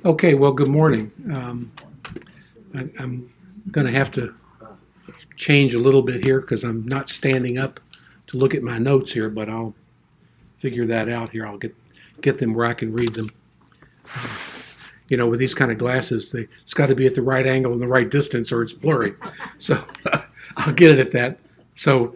Okay, well, good morning. I'm going to have to change a little bit here because I'm not standing up to look at my notes here, but I'll figure that out here. I'll get them where I can read them. With these kind of glasses, it's got to be at the right angle and the right distance or it's blurry. So I'll get it at that. So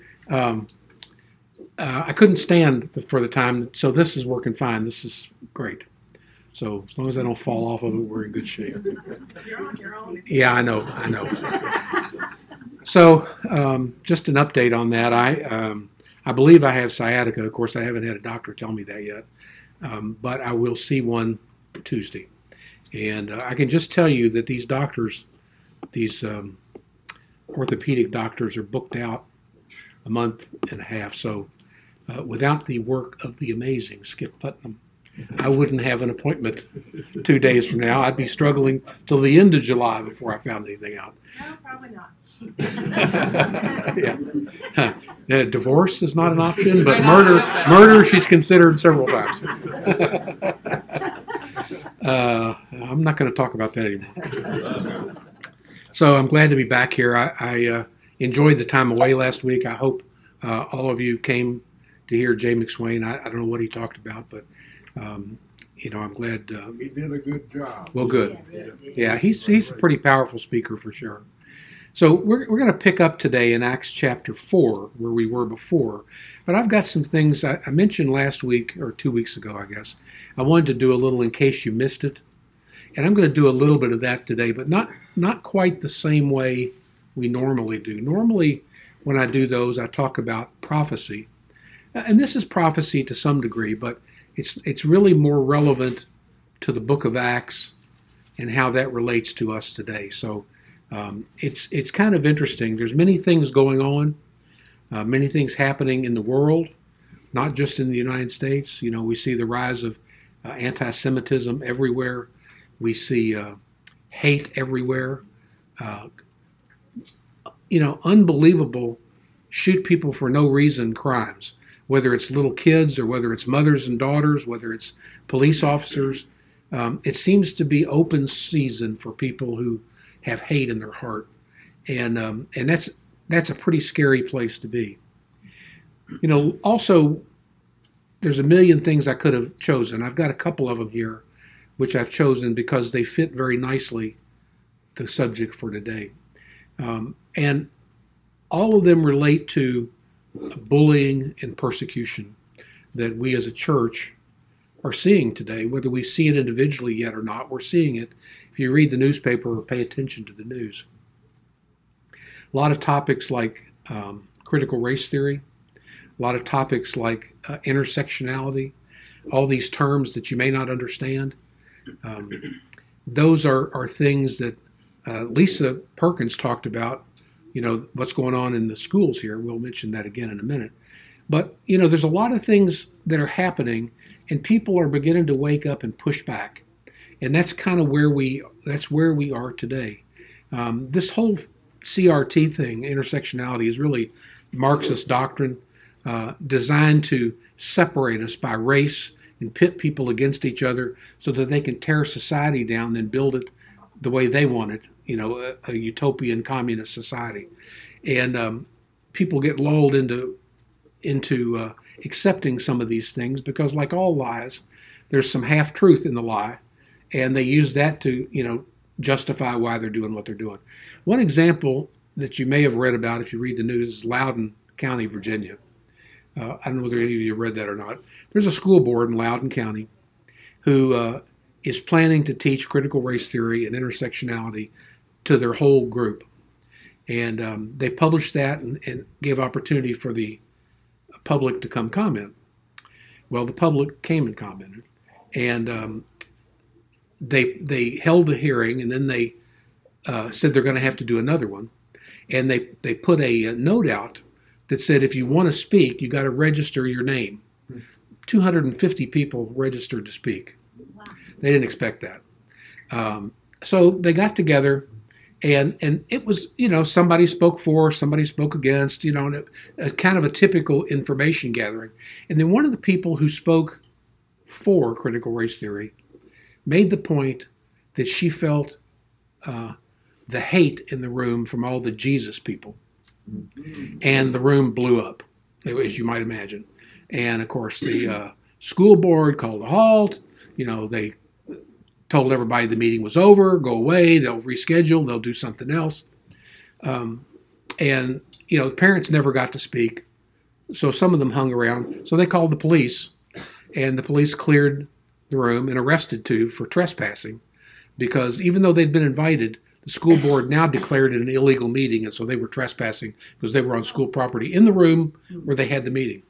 I couldn't stand for the time, so this is working fine. This is great. So as long as I don't fall off of it, we're in good shape. You're on your own. Yeah, I know. So just an update on that. I believe I have sciatica. Of course, I haven't had a doctor tell me that yet, but I will see one Tuesday. And I can just tell you that these doctors, these orthopedic doctors, are booked out a month and a half. So without the work of the amazing Skip Putnam, I wouldn't have an appointment 2 days from now. I'd be struggling till the end of July before I found anything out. No, probably not. Yeah. Divorce is not an option, but murder she's considered several times. I'm not going to talk about that anymore. So I'm glad to be back here. I enjoyed the time away last week. I hope all of you came to hear Jay McSwain. I don't know what he talked about, but I'm glad. He did a good job. Well, good. Yeah, he's a pretty powerful speaker for sure. So we're going to pick up today in Acts chapter 4, where we were before. But I've got some things I mentioned last week, or 2 weeks ago, I guess. I wanted to do a little in case you missed it. And I'm going to do a little bit of that today, but not quite the same way we normally do. Normally, when I do those, I talk about prophecy. And this is prophecy to some degree, but it's really more relevant to the book of Acts and how that relates to us today. So it's kind of interesting. There's many things going on, many things happening in the world, not just in the United States. We see the rise of anti-Semitism everywhere. We see hate everywhere. Unbelievable shoot people for no reason crimes, whether it's little kids or whether it's mothers and daughters, whether it's police officers. It seems to be open season for people who have hate in their heart, and that's a pretty scary place to be. Also, there's a million things I could have chosen. I've got a couple of them here, which I've chosen because they fit very nicely the subject for today, and all of them relate to bullying and persecution that we as a church are seeing today. Whether we see it individually yet or not, we're seeing it if you read the newspaper or pay attention to the news. A lot of topics like critical race theory, a lot of topics like intersectionality, all these terms that you may not understand. Those are things that Lisa Perkins talked about, what's going on in the schools here. We'll mention that again in a minute. But, there's a lot of things that are happening, and people are beginning to wake up and push back. And that's kind of where we are today. This whole CRT thing, intersectionality, is really Marxist doctrine designed to separate us by race and pit people against each other so that they can tear society down and build it the way they want it, a utopian communist society. And people get lulled into accepting some of these things because, like all lies, there's some half-truth in the lie, and they use that to, justify why they're doing what they're doing. One example that you may have read about if you read the news is Loudoun County, Virginia. I don't know whether any of you read that or not. There's a school board in Loudoun County who is planning to teach critical race theory and intersectionality to their whole group. And they published that and gave opportunity for the public to come comment. Well, the public came and commented. And they held the hearing, and then they said they're going to have to do another one. And they put a note out that said, if you want to speak, you got to register your name. 250 people registered to speak. Wow. They didn't expect that. So they got together, and it was, somebody spoke for, somebody spoke against, kind of a typical information gathering. And then one of the people who spoke for critical race theory made the point that she felt the hate in the room from all the Jesus people. And the room blew up, as you might imagine. And of course, the school board called a halt. They told everybody the meeting was over, go away, they'll reschedule, they'll do something else. And the parents never got to speak. So some of them hung around. So they called the police, and the police cleared the room and arrested two for trespassing, because even though they'd been invited, the school board now declared it an illegal meeting, and so they were trespassing because they were on school property in the room where they had the meeting.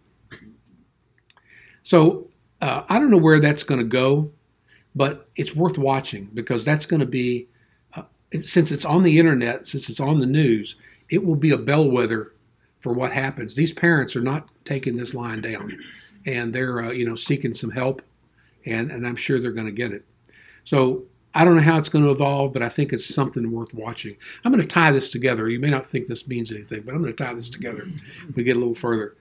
So I don't know where that's going to go, but it's worth watching, because that's going to be, since it's on the internet, since it's on the news, it will be a bellwether for what happens. These parents are not taking this line down, and they're seeking some help, and I'm sure they're going to get it. So I don't know how it's going to evolve, but I think it's something worth watching. I'm going to tie this together. You may not think this means anything, but I'm going to tie this together if we get a little further.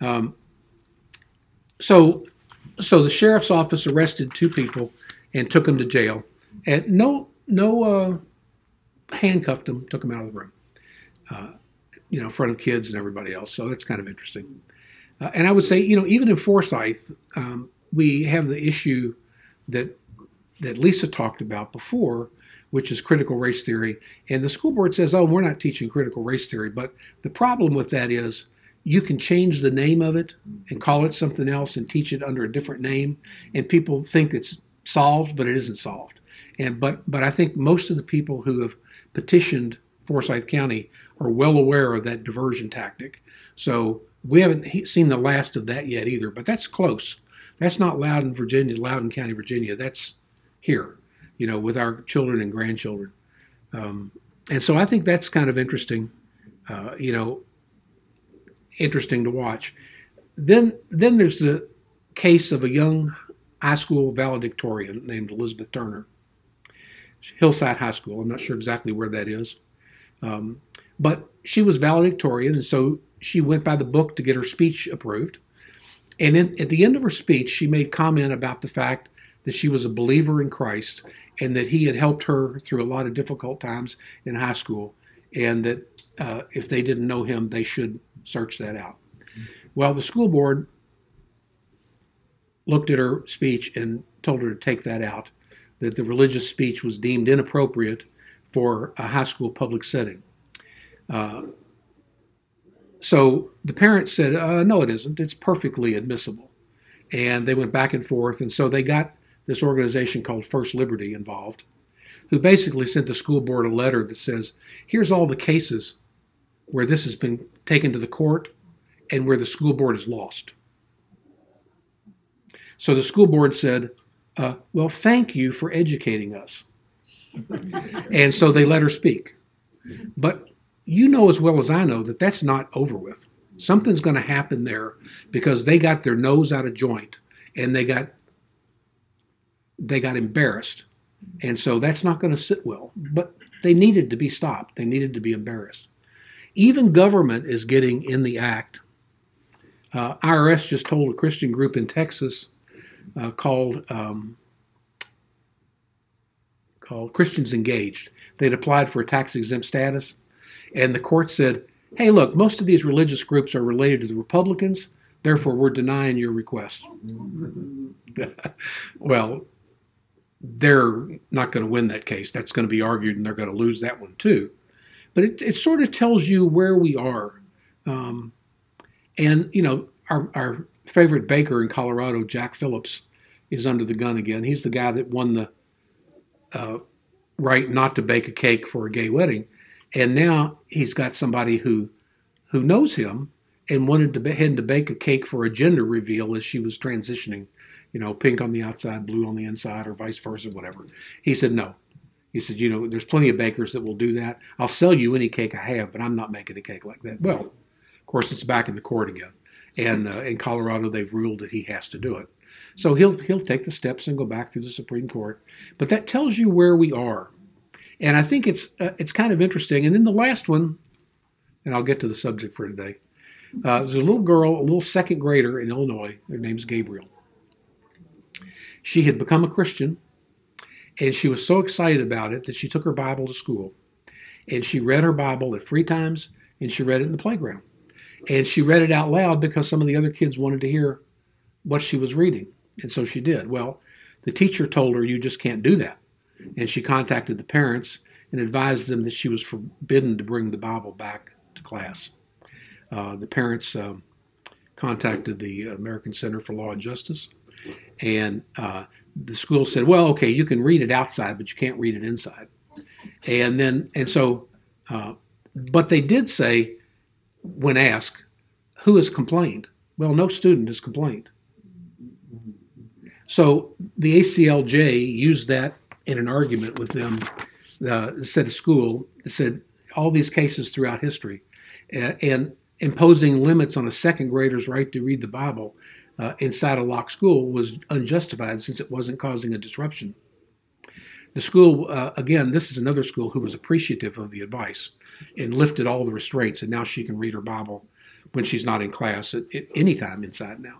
So the sheriff's office arrested two people and took them to jail, and no handcuffed them, took them out of the room, in front of kids and everybody else. So that's kind of interesting. And I would say, even in Forsyth, we have the issue that Lisa talked about before, which is critical race theory. And the school board says, oh, we're not teaching critical race theory. But the problem with that is you can change the name of it and call it something else and teach it under a different name. And people think it's solved, but it isn't solved. But I think most of the people who have petitioned Forsyth County are well aware of that diversion tactic. So we haven't seen the last of that yet either. But that's close. That's not Loudoun, Virginia, Loudoun County, Virginia. That's here, with our children and grandchildren. And so I think that's kind of interesting, interesting to watch. Then there's the case of a young high school valedictorian named Elizabeth Turner. Hillside High School. I'm not sure exactly where that is. But she was valedictorian, and so she went by the book to get her speech approved. And at the end of her speech, she made comment about the fact that she was a believer in Christ and that he had helped her through a lot of difficult times in high school, and that if they didn't know him, they should search that out. Well, the school board looked at her speech and told her to take that out, that the religious speech was deemed inappropriate for a high school public setting. So the parents said, no, it isn't. It's perfectly admissible. And they went back and forth, and so they got this organization called First Liberty involved, who basically sent the school board a letter that says, here's all the cases where this has been taken to the court and where the school board is lost. So the school board said, well, thank you for educating us. And so they let her speak. But you know as well as I know that that's not over with. Something's going to happen there because they got their nose out of joint and they got embarrassed. And so that's not going to sit well. But they needed to be stopped. They needed to be embarrassed. Even government is getting in the act. IRS just told a Christian group in Texas called Christians Engaged. They'd applied for a tax-exempt status, and the court said, hey, look, most of these religious groups are related to the Republicans, therefore we're denying your request. Well, they're not going to win that case. That's going to be argued, and they're going to lose that one too. But it sort of tells you where we are. And, our favorite baker in Colorado, Jack Phillips, is under the gun again. He's the guy that won the right not to bake a cake for a gay wedding. And now he's got somebody who knows him and wanted him to bake a cake for a gender reveal as she was transitioning, pink on the outside, blue on the inside, or vice versa, whatever. He said, no. He said, there's plenty of bakers that will do that. I'll sell you any cake I have, but I'm not making a cake like that. Well, of course, it's back in the court again. And in Colorado, they've ruled that he has to do it. So he'll take the steps and go back through the Supreme Court. But that tells you where we are. And I think it's kind of interesting. And then the last one, and I'll get to the subject for today. There's a little girl, a little second grader in Illinois. Her name's Gabriel. She had become a Christian, And she was so excited about it that she took her Bible to school. And she read her Bible at free times, and she read it in the playground. And she read it out loud because some of the other kids wanted to hear what she was reading. And so she did. Well, the teacher told her, you just can't do that. And she contacted the parents and advised them that she was forbidden to bring the Bible back to class. The parents contacted the American Center for Law and Justice. And the school said, well, okay, you can read it outside, but you can't read it inside. But they did say, when asked, who has complained? Well, no student has complained. So the ACLJ used that in an argument with them, said a school, said all these cases throughout history, and imposing limits on a second grader's right to read the Bible inside a locked school was unjustified since it wasn't causing a disruption. The school, again, this is another school who was appreciative of the advice and lifted all the restraints, and now she can read her Bible when she's not in class at any time inside now.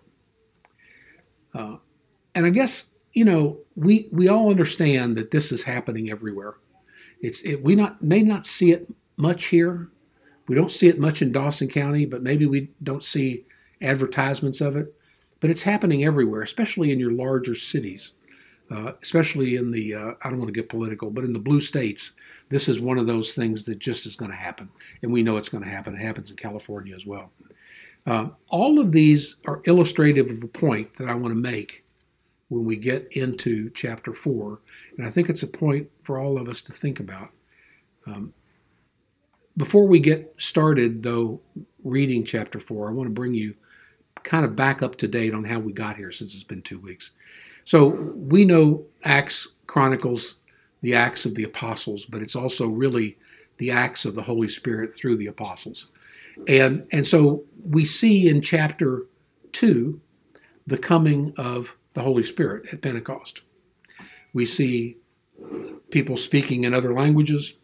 And I guess, we all understand that this is happening everywhere. We may not see it much here. We don't see it much in Dawson County, but maybe we don't see advertisements of it. But it's happening everywhere, especially in your larger cities. Especially in the, I don't want to get political, but in the blue states, this is one of those things that just is going to happen. And we know it's going to happen. It happens in California as well. All of these are illustrative of a point that I want to make when we get into chapter 4. And I think it's a point for all of us to think about. Before we get started, though, reading chapter 4, I want to bring you kind of back up to date on how we got here since it's been 2 weeks. So we know Acts chronicles the Acts of the Apostles, but it's also really the Acts of the Holy Spirit through the Apostles. And so we see in chapter 2 the coming of the Holy Spirit at Pentecost. We see people speaking in other languages.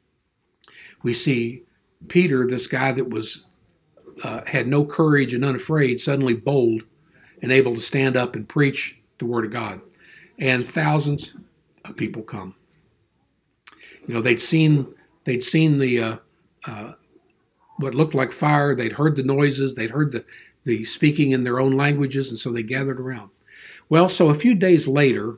We see Peter, this guy that was had no courage and unafraid, suddenly bold and able to stand up and preach the Word of God. And thousands of people come. They'd seen the what looked like fire. They'd heard the noises. They'd heard the speaking in their own languages, and so they gathered around. Well, so a few days later,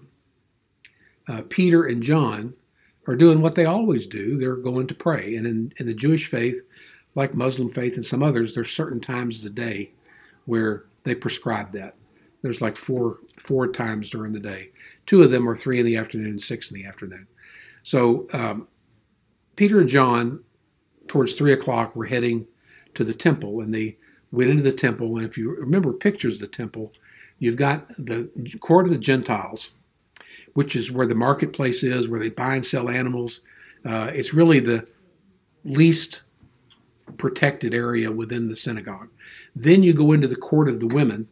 Peter and John are doing what they always do. They're going to pray. And in the Jewish faith, like Muslim faith and some others, there's certain times of the day where they prescribe that. There's like four times during the day. 2 of them are 3 in the afternoon and 6 in the afternoon. So Peter and John, towards 3 o'clock, were heading to the temple, and they went into the temple. And if you remember pictures of the temple, you've got the court of the Gentiles, which is where the marketplace is, where they buy and sell animals. It's really the least protected area within the synagogue. Then you go into the court of the women.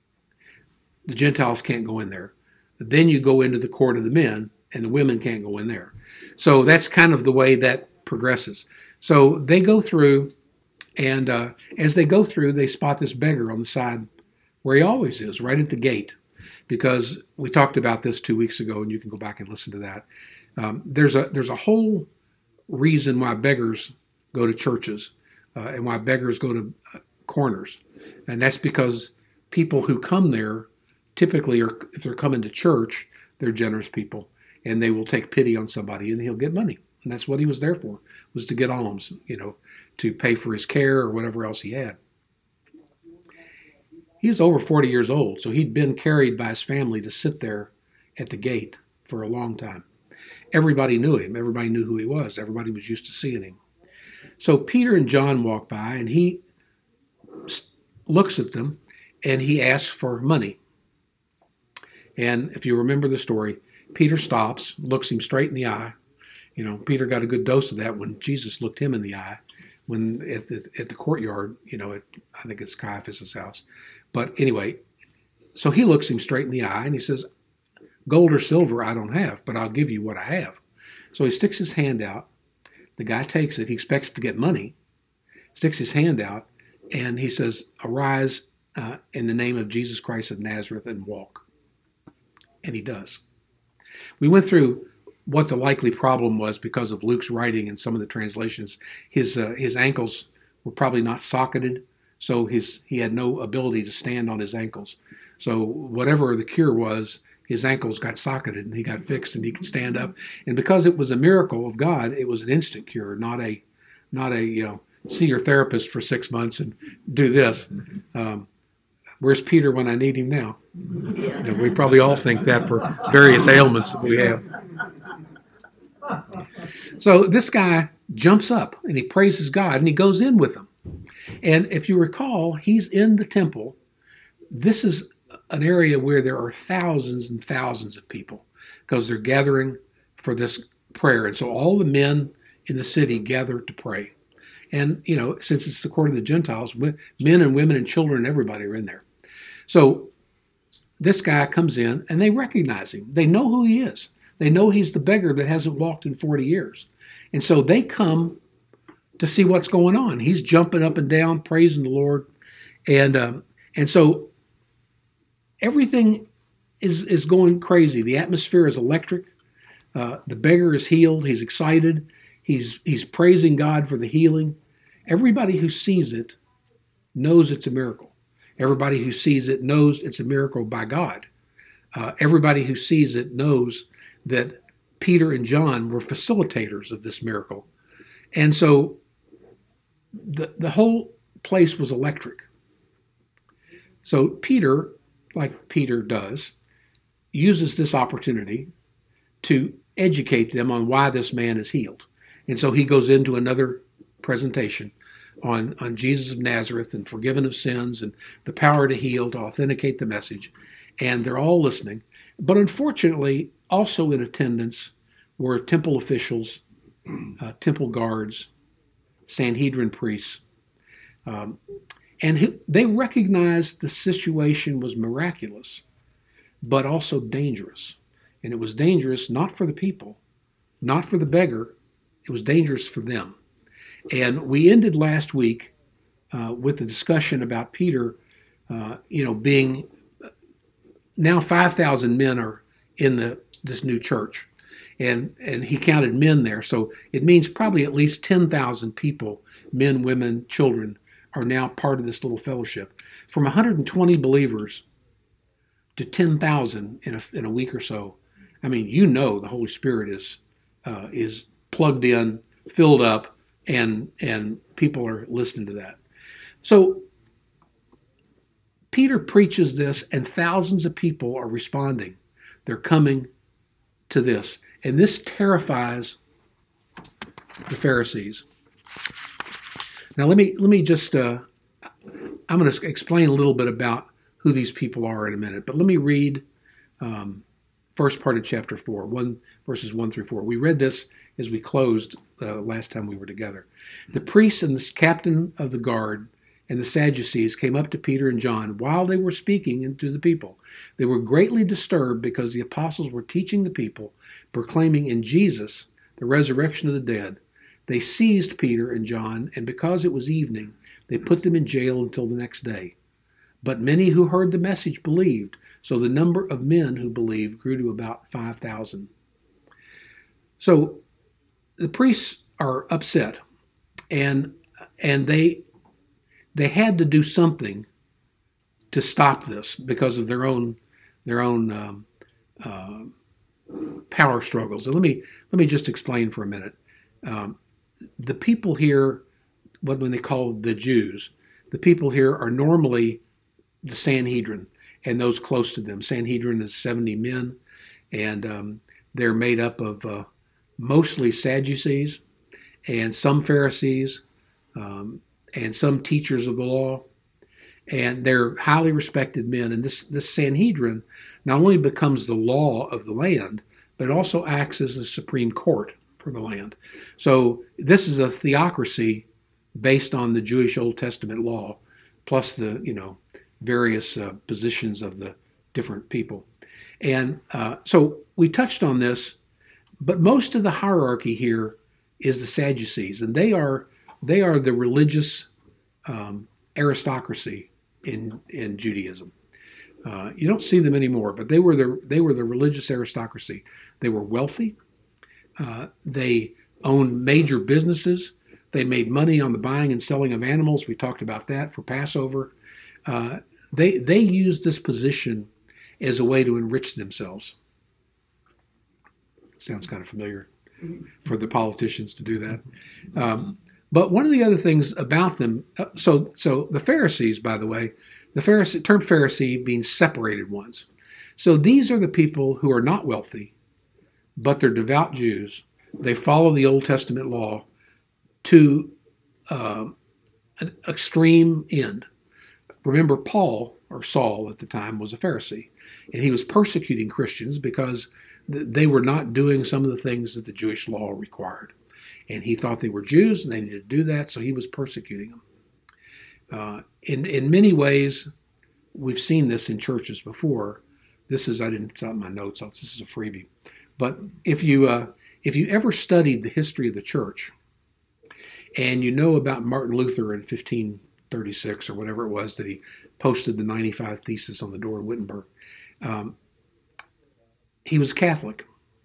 The Gentiles can't go in there. Then you go into the court of the men, and the women can't go in there. So that's kind of the way that progresses. So they go through, and as they go through, they spot this beggar on the side where he always is, right at the gate. Because we talked about this 2 weeks ago, and you can go back and listen to that. There's a whole reason why beggars go to churches and why beggars go to corners. And that's because people who come there typically are, if they're coming to church, they're generous people, and they will take pity on somebody, and he'll get money. And that's what he was there for, was to get alms, to pay for his care or whatever else he had. He was over 40 years old, so he'd been carried by his family to sit there at the gate for a long time. Everybody knew him. Everybody knew who he was. Everybody was used to seeing him. So Peter and John walk by, and he looks at them, and he asks for money. And if you remember the story, Peter stops, looks him straight in the eye. Peter got a good dose of that when Jesus looked him in the eye, when at the courtyard, I think it's Caiaphas' house. But anyway, so he looks him straight in the eye, and he says, gold or silver I don't have, but I'll give you what I have. So he sticks his hand out. The guy takes it. He expects to get money, sticks his hand out, and he says, arise in the name of Jesus Christ of Nazareth and walk. And he does. We went through what the likely problem was because of Luke's writing in some of the translations. His ankles were probably not socketed, so he had no ability to stand on his ankles. So whatever the cure was, his ankles got socketed and he got fixed and he could stand up. And because it was a miracle of God, it was an instant cure, not a see your therapist for 6 months and do this. Where's Peter when I need him now? We probably all think that for various ailments that we have. So this guy jumps up and he praises God and he goes in with them. And if you recall, he's in the temple. This is an area where there are thousands and thousands of people because they're gathering for this prayer. And so all the men in the city gather to pray. And, since it's the court of the Gentiles, men and women and children, everybody are in there. So this guy comes in and they recognize him. They know who he is. They know he's the beggar that hasn't walked in 40 years. And so they come to see what's going on. He's jumping up and down, praising the Lord. And so everything is going crazy. The atmosphere is electric. The beggar is healed. He's excited. He's praising God for the healing. Everybody who sees it knows it's a miracle. Everybody who sees it knows it's a miracle by God. Everybody who sees it knows that Peter and John were facilitators of this miracle. And so the whole place was electric. So Peter, like Peter does, uses this opportunity to educate them on why this man is healed. And so he goes into another presentation on Jesus of Nazareth and forgiven of sins and the power to heal, to authenticate the message. And they're all listening. But unfortunately, also in attendance were temple officials, temple guards, Sanhedrin priests. And they recognized the situation was miraculous, but also dangerous. And it was dangerous not for the people, not for the beggar. It was dangerous for them. And we ended last week with the discussion about Peter, being now 5,000 men are in this new church. And he counted men there. So it means probably at least 10,000 people, men, women, children, are now part of this little fellowship. From 120 believers to 10,000 in a week or so. I mean, the Holy Spirit is plugged in, filled up, and people are listening to that. So Peter preaches this, and thousands of people are responding. They're coming to this. And this terrifies the Pharisees. Now let me just, I'm going to explain a little bit about who these people are in a minute, but let me read first part of chapter 4, verses 1 through 4. We read this as we closed last time we were together. The priests and the captain of the guard and the Sadducees came up to Peter and John while they were speaking to the people. They were greatly disturbed because the apostles were teaching the people, proclaiming in Jesus the resurrection of the dead. They seized Peter and John, and because it was evening, they put them in jail until the next day. But many who heard the message believed, so the number of men who believed grew to about 5,000. So the priests are upset, and they had to do something to stop this because of their own power struggles. And let me just explain for a minute. The people here, when they call the Jews, the people here are normally the Sanhedrin and those close to them. Sanhedrin is 70 men, and they're made up of mostly Sadducees and some Pharisees and some teachers of the law. And they're highly respected men. And this Sanhedrin not only becomes the law of the land, but it also acts as the supreme court for the land. So this is a theocracy based on the Jewish Old Testament law, plus the various positions of the different people. And so we touched on this, but most of the hierarchy here is the Sadducees, and they are the religious aristocracy in Judaism. You don't see them anymore, but they were the religious aristocracy. They were wealthy. They owned major businesses. They made money on the buying and selling of animals. We talked about that for Passover. They used this position as a way to enrich themselves. Sounds kind of familiar for the politicians to do that. But one of the other things about them, so the Pharisees, by the way, the term Pharisee means separated ones. So these are the people who are not wealthy, but they're devout Jews. They follow the Old Testament law to an extreme end. Remember, Paul, or Saul at the time, was a Pharisee, and he was persecuting Christians because they were not doing some of the things that the Jewish law required. And he thought they were Jews and they needed to do that, so he was persecuting them. In many ways, we've seen this in churches before. This is, I didn't stop my notes, this is a freebie. But if you ever studied the history of the church, and you know about Martin Luther in 1536 or whatever it was that he posted the 95 Theses on the door in Wittenberg, he was Catholic,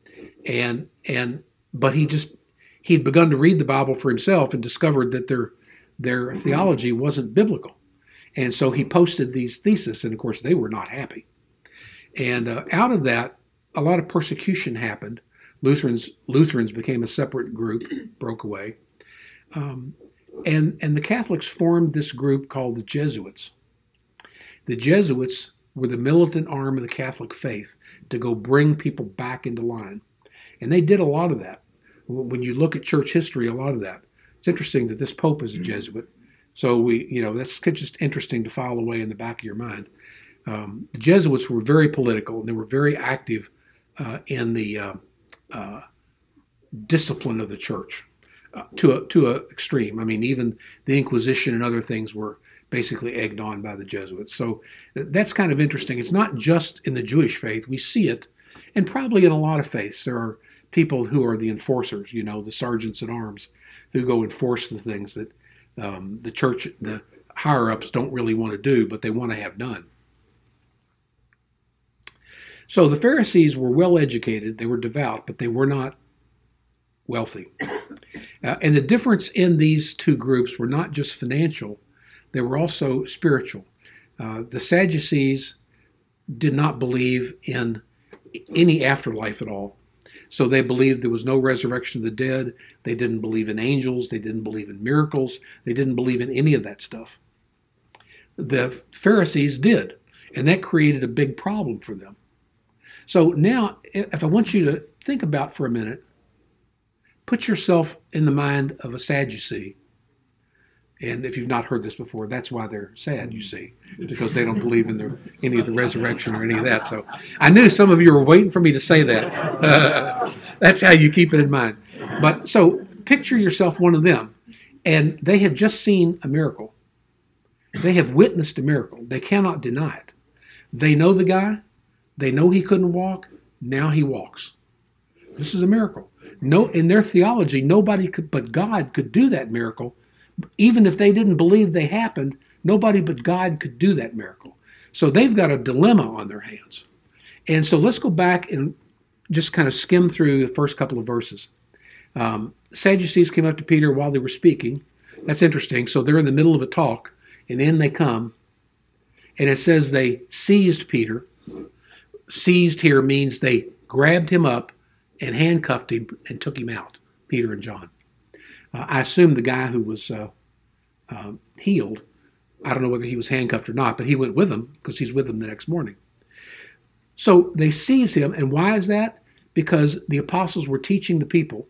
but he'd begun to read the Bible for himself and discovered that their theology wasn't biblical, and so he posted these theses, and of course they were not happy. And out of that, a lot of persecution happened. Lutherans became a separate group, broke away, and the Catholics formed this group called the Jesuits. The Jesuits were the militant arm of the Catholic faith to go bring people back into line. And they did a lot of that. When you look at church history, a lot of that. It's interesting that this Pope is a Jesuit. So that's just interesting to file away in the back of your mind. The Jesuits were very political, and they were very active in the discipline of the church to a extreme. I mean, even the Inquisition and other things were basically egged on by the Jesuits. So that's kind of interesting. It's not just in the Jewish faith. We see it, and probably in a lot of faiths. There are people who are the enforcers, the sergeants at arms, who go enforce the things that the church, the higher-ups don't really want to do, but they want to have done. So the Pharisees were well-educated, they were devout, but they were not wealthy. And the difference in these two groups were not just financial, they were also spiritual. The Sadducees did not believe in any afterlife at all. So they believed there was no resurrection of the dead. They didn't believe in angels. They didn't believe in miracles. They didn't believe in any of that stuff. The Pharisees did, and that created a big problem for them. So now, if I want you to think about for a minute, put yourself in the mind of a Sadducee. And if you've not heard this before, that's why they're sad, you see, because they don't believe in any of the resurrection or any of that. So I knew some of you were waiting for me to say that. That's how you keep it in mind. But so picture yourself one of them, and they have just seen a miracle. They have witnessed a miracle. They cannot deny it. They know the guy. They know he couldn't walk. Now he walks. This is a miracle. No, in their theology, nobody but God could do that miracle. Even if they didn't believe they happened, nobody but God could do that miracle. So they've got a dilemma on their hands. And so let's go back and just kind of skim through the first couple of verses. Sadducees came up to Peter while they were speaking. That's interesting. So they're in the middle of a talk, and in they come. And it says they seized Peter. Seized here means they grabbed him up and handcuffed him and took him out, Peter and John. I assume the guy who was healed, I don't know whether he was handcuffed or not, but he went with them because he's with them the next morning. So they seize him, and why is that? Because the apostles were teaching the people,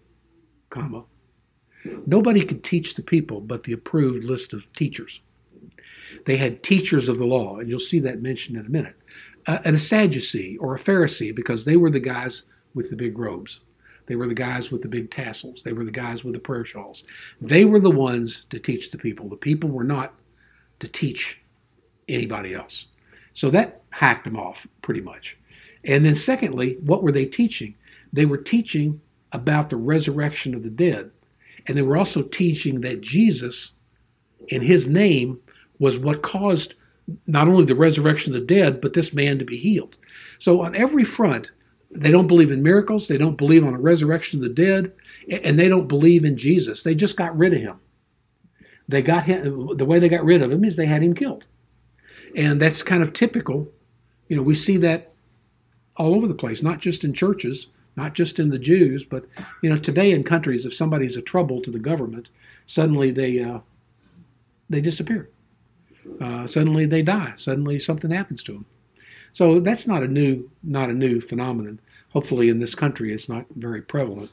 nobody could teach the people but the approved list of teachers. They had teachers of the law, and you'll see that mentioned in a minute. And a Sadducee or a Pharisee, because they were the guys with the big robes. They were the guys with the big tassels. They were the guys with the prayer shawls. They were the ones to teach the people. The people were not to teach anybody else. So that hacked them off pretty much. And then secondly, what were they teaching? They were teaching about the resurrection of the dead. And they were also teaching that Jesus, in his name, was what caused not only the resurrection of the dead, but this man to be healed. So on every front, they don't believe in miracles, they don't believe on a resurrection of the dead, and they don't believe in Jesus. They just got rid of him. They got him. The way they got rid of him is they had him killed. And that's kind of typical. We see that all over the place, not just in churches, not just in the Jews, but today in countries, if somebody's a trouble to the government, suddenly they disappear. Suddenly they die. Suddenly something happens to them. So that's not a new phenomenon. Hopefully in this country it's not very prevalent.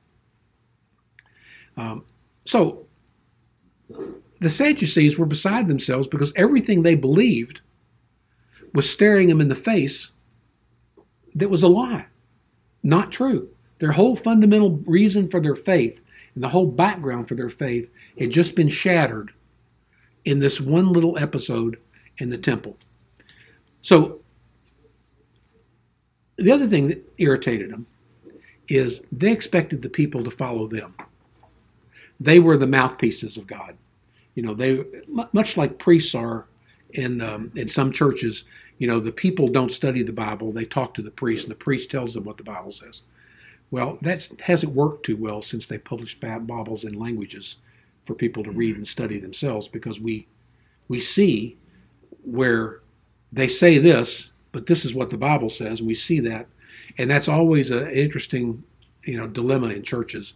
So the Sadducees were beside themselves because everything they believed was staring them in the face that was a lie, not true. Their whole fundamental reason for their faith and the whole background for their faith had just been shattered in this one little episode in the temple. So the other thing that irritated them is they expected the people to follow them. They were the mouthpieces of God. They, much like priests are in some churches, the people don't study the Bible. They talk to the priest, and the priest tells them what the Bible says. Well, that hasn't worked too well since they published Bibles in languages for people to read and study themselves, because we see where they say this, but this is what the Bible says, and we see that. And that's always an interesting, dilemma in churches,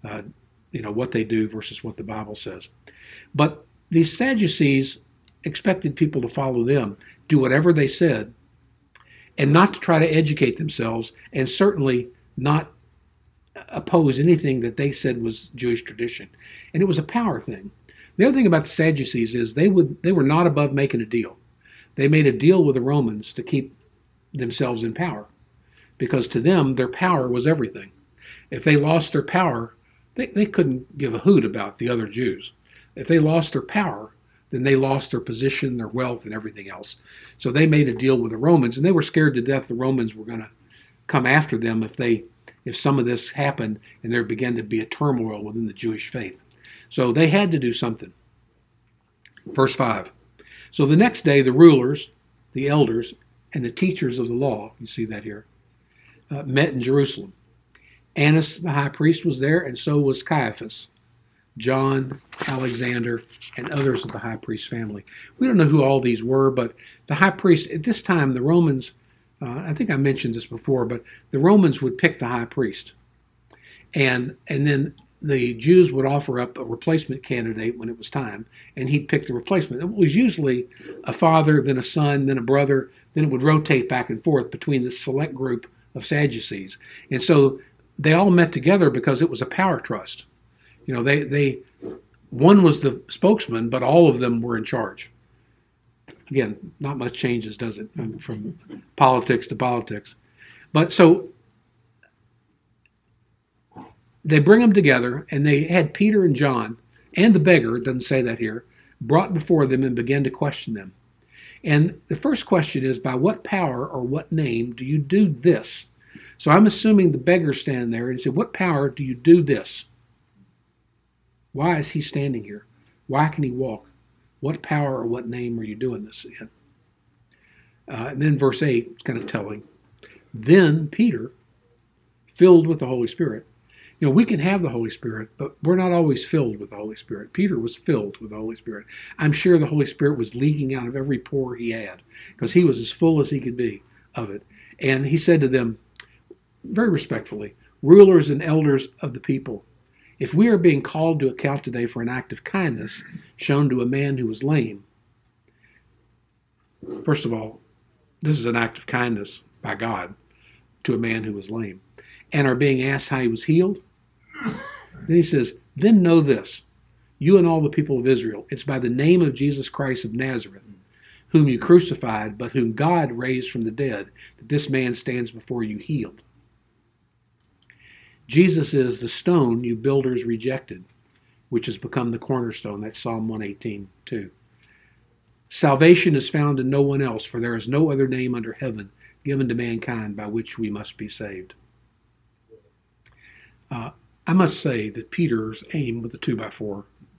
what they do versus what the Bible says. But these Sadducees expected people to follow them, do whatever they said, and not to try to educate themselves, and certainly not oppose anything that they said was Jewish tradition. And it was a power thing. The other thing about the Sadducees is they were not above making a deal. They made a deal with the Romans to keep themselves in power, because to them, their power was everything. If they lost their power, they couldn't give a hoot about the other Jews. If they lost their power, then they lost their position, their wealth, and everything else. So they made a deal with the Romans, and they were scared to death the Romans were going to come after them if some of this happened and there began to be a turmoil within the Jewish faith. So they had to do something. Verse 5. So the next day the rulers, the elders, and the teachers of the law, you see that here, met in Jerusalem. Annas the high priest was there, and so was Caiaphas, John, Alexander, and others of the high priest family. We don't know who all these were, but the high priest, at this time, the Romans, I think I mentioned this before, but the Romans would pick the high priest. And then the Jews would offer up a replacement candidate when it was time, and he'd pick the replacement. It was usually a father, then a son, then a brother, then it would rotate back and forth between this select group of Sadducees. And so they all met together because it was a power trust. One was the spokesman, but all of them were in charge. Again, not much changes, does it, from politics to politics. But so they bring them together, and they had Peter and John and the beggar, it doesn't say that here, brought before them and began to question them. And the first question is, by what power or what name do you do this? So I'm assuming the beggar standing there and said, what power do you do this? Why is he standing here? Why can he walk? What power or what name are you doing this in? And then verse 8, it's kind of telling. Then Peter, filled with the Holy Spirit. We can have the Holy Spirit, but we're not always filled with the Holy Spirit. Peter was filled with the Holy Spirit. I'm sure the Holy Spirit was leaking out of every pore he had, because he was as full as he could be of it. And he said to them, very respectfully, rulers and elders of the people, if we are being called to account today for an act of kindness shown to a man who was lame, first of all, this is an act of kindness by God to a man who was lame, and are being asked how he was healed, then he says, then know this, you and all the people of Israel, it's by the name of Jesus Christ of Nazareth, whom you crucified, but whom God raised from the dead, that this man stands before you healed. Jesus is the stone you builders rejected, which has become the cornerstone. That's Psalm 118:2. Salvation is found in no one else, for there is no other name under heaven given to mankind by which we must be saved. I must say that Peter's aim with the 2x4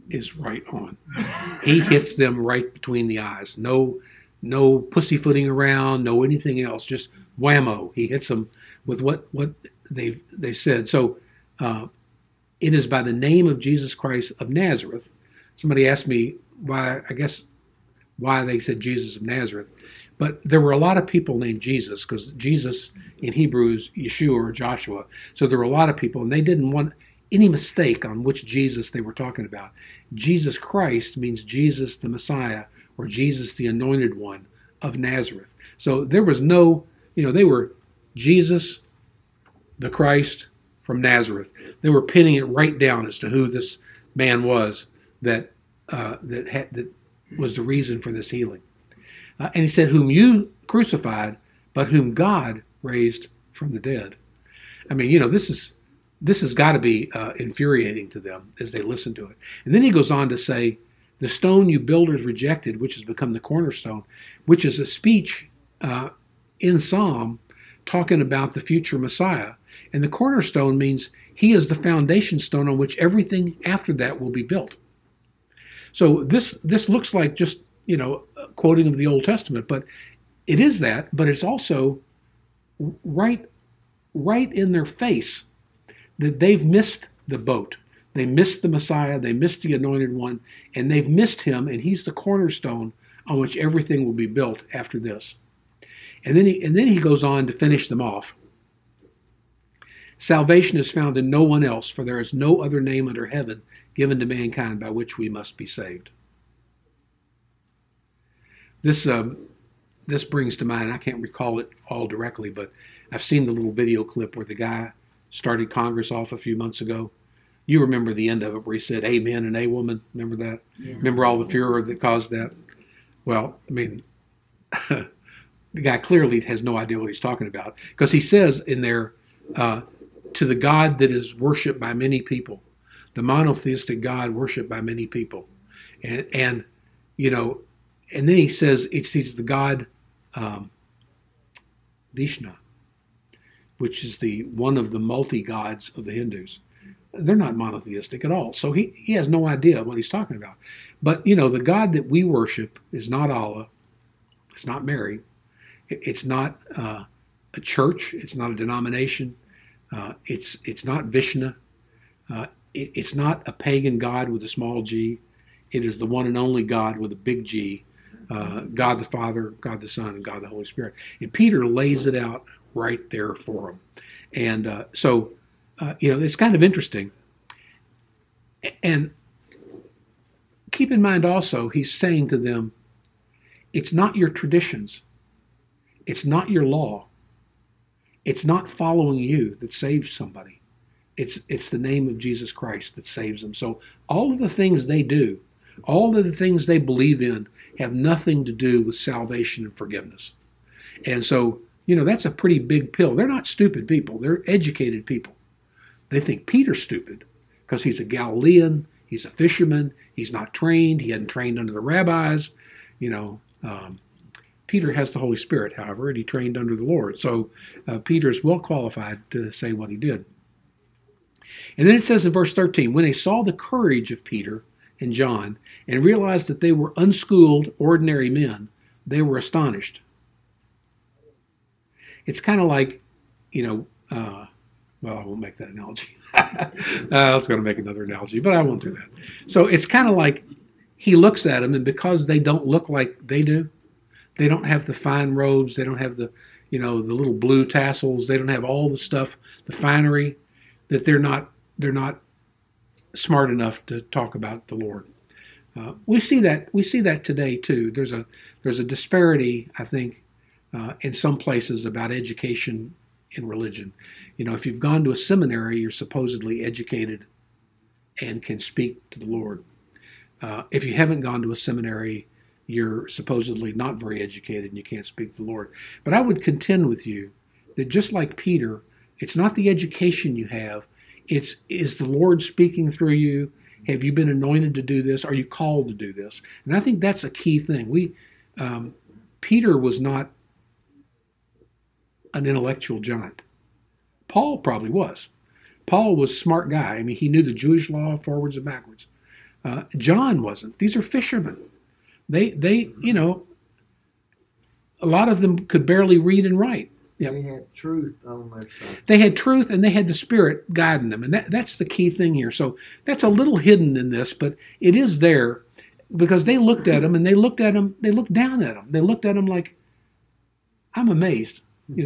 is right on. He hits them right between the eyes. No pussyfooting around, no anything else. Just whammo. He hits them with what they said. So it is by the name of Jesus Christ of Nazareth. Somebody asked me why they said Jesus of Nazareth. But there were a lot of people named Jesus, because Jesus in Hebrew is Yeshua or Joshua. So there were a lot of people, and they didn't want any mistake on which Jesus they were talking about. Jesus Christ means Jesus the Messiah, or Jesus the Anointed One of Nazareth. So there was no, they were Jesus the Christ from Nazareth. They were pinning it right down as to who this man was that was the reason for this healing. And he said, whom you crucified, but whom God raised from the dead. I mean, this has got to be infuriating to them as they listen to it. And then he goes on to say, the stone you builders rejected, which has become the cornerstone, which is a speech in Psalm talking about the future Messiah. And the cornerstone means he is the foundation stone on which everything after that will be built. So this looks like just, quoting of the Old Testament, but it is that, but it's also right in their face that they've missed the boat. They missed the Messiah, they missed the Anointed One, and they've missed him, and he's the cornerstone on which everything will be built after this. And then he goes on to finish them off. Salvation is found in no one else, for there is no other name under heaven given to mankind by which we must be saved. This brings to mind, I can't recall it all directly, but I've seen the little video clip where the guy started Congress off a few months ago. You remember the end of it where he said, amen and a woman. Remember that? Yeah. Remember all the furor that caused that? Well, I mean, the guy clearly has no idea what he's talking about, because he says in there, to the God that is worshipped by many people, the monotheistic God worshipped by many people. And then he says it's the God Vishnu, which is the one of the multi-gods of the Hindus. They're not monotheistic at all. So he has no idea what he's talking about. But, the God that we worship is not Allah. It's not Mary. It's not a church. It's not a denomination. It's not Vishnu. It's not a pagan God with a small g. It is the one and only God with a big G. God the Father, God the Son, and God the Holy Spirit. And Peter lays it out right there for him. And so it's kind of interesting. And keep in mind also, he's saying to them, it's not your traditions. It's not your law. It's not following you that saves somebody. It's the name of Jesus Christ that saves them. So all of the things they do, all of the things they believe in, have nothing to do with salvation and forgiveness. And so, that's a pretty big pill. They're not stupid people. They're educated people. They think Peter's stupid because he's a Galilean, he's a fisherman, he's not trained, he hadn't trained under the rabbis. Peter has the Holy Spirit, however, and he trained under the Lord. So Peter's well qualified to say what he did. And then it says in verse 13, when they saw the courage of Peter and John and realized that they were unschooled, ordinary men, they were astonished. It's kind of like, I won't make that analogy. I was going to make another analogy, but I won't do that. So it's kind of like he looks at them, and because they don't look like they do, they don't have the fine robes, they don't have the little blue tassels, they don't have all the stuff, the finery, that they're not smart enough to talk about the Lord. We see that today too. There's a disparity, I think, in some places about education in religion. If you've gone to a seminary, you're supposedly educated and can speak to the Lord. If you haven't gone to a seminary, you're supposedly not very educated and you can't speak to the Lord. But I would contend with you that just like Peter, it's not the education you have. Is the Lord speaking through you? Have you been anointed to do this? Are you called to do this? And I think that's a key thing. Peter was not an intellectual giant. Paul probably was. Paul was a smart guy. I mean, he knew the Jewish law forwards and backwards. John wasn't. These are fishermen. They a lot of them could barely read and write. Yep. They had truth on their side. They had truth and they had the Spirit guiding them. And that's the key thing here. So that's a little hidden in this, but it is there because they looked at him and they looked down at him. They looked at him like, I'm amazed,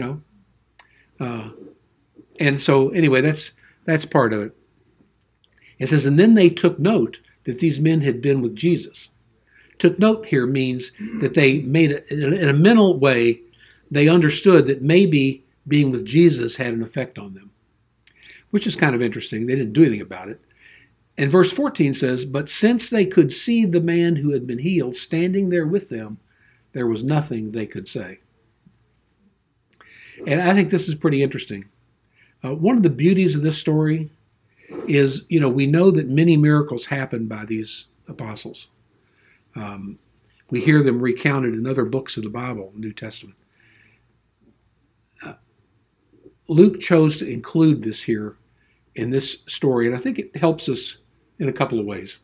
and so anyway, that's part of it. It says, and then they took note that these men had been with Jesus. Took note here means that they made it in a mental way. They understood that maybe being with Jesus had an effect on them, which is kind of interesting. They didn't do anything about it. And verse 14 says, but since they could see the man who had been healed standing there with them, there was nothing they could say. And I think this is pretty interesting. One of the beauties of this story is, we know that many miracles happened by these apostles. We hear them recounted in other books of the Bible, New Testament. Luke chose to include this here in this story, and I think it helps us in a couple of ways.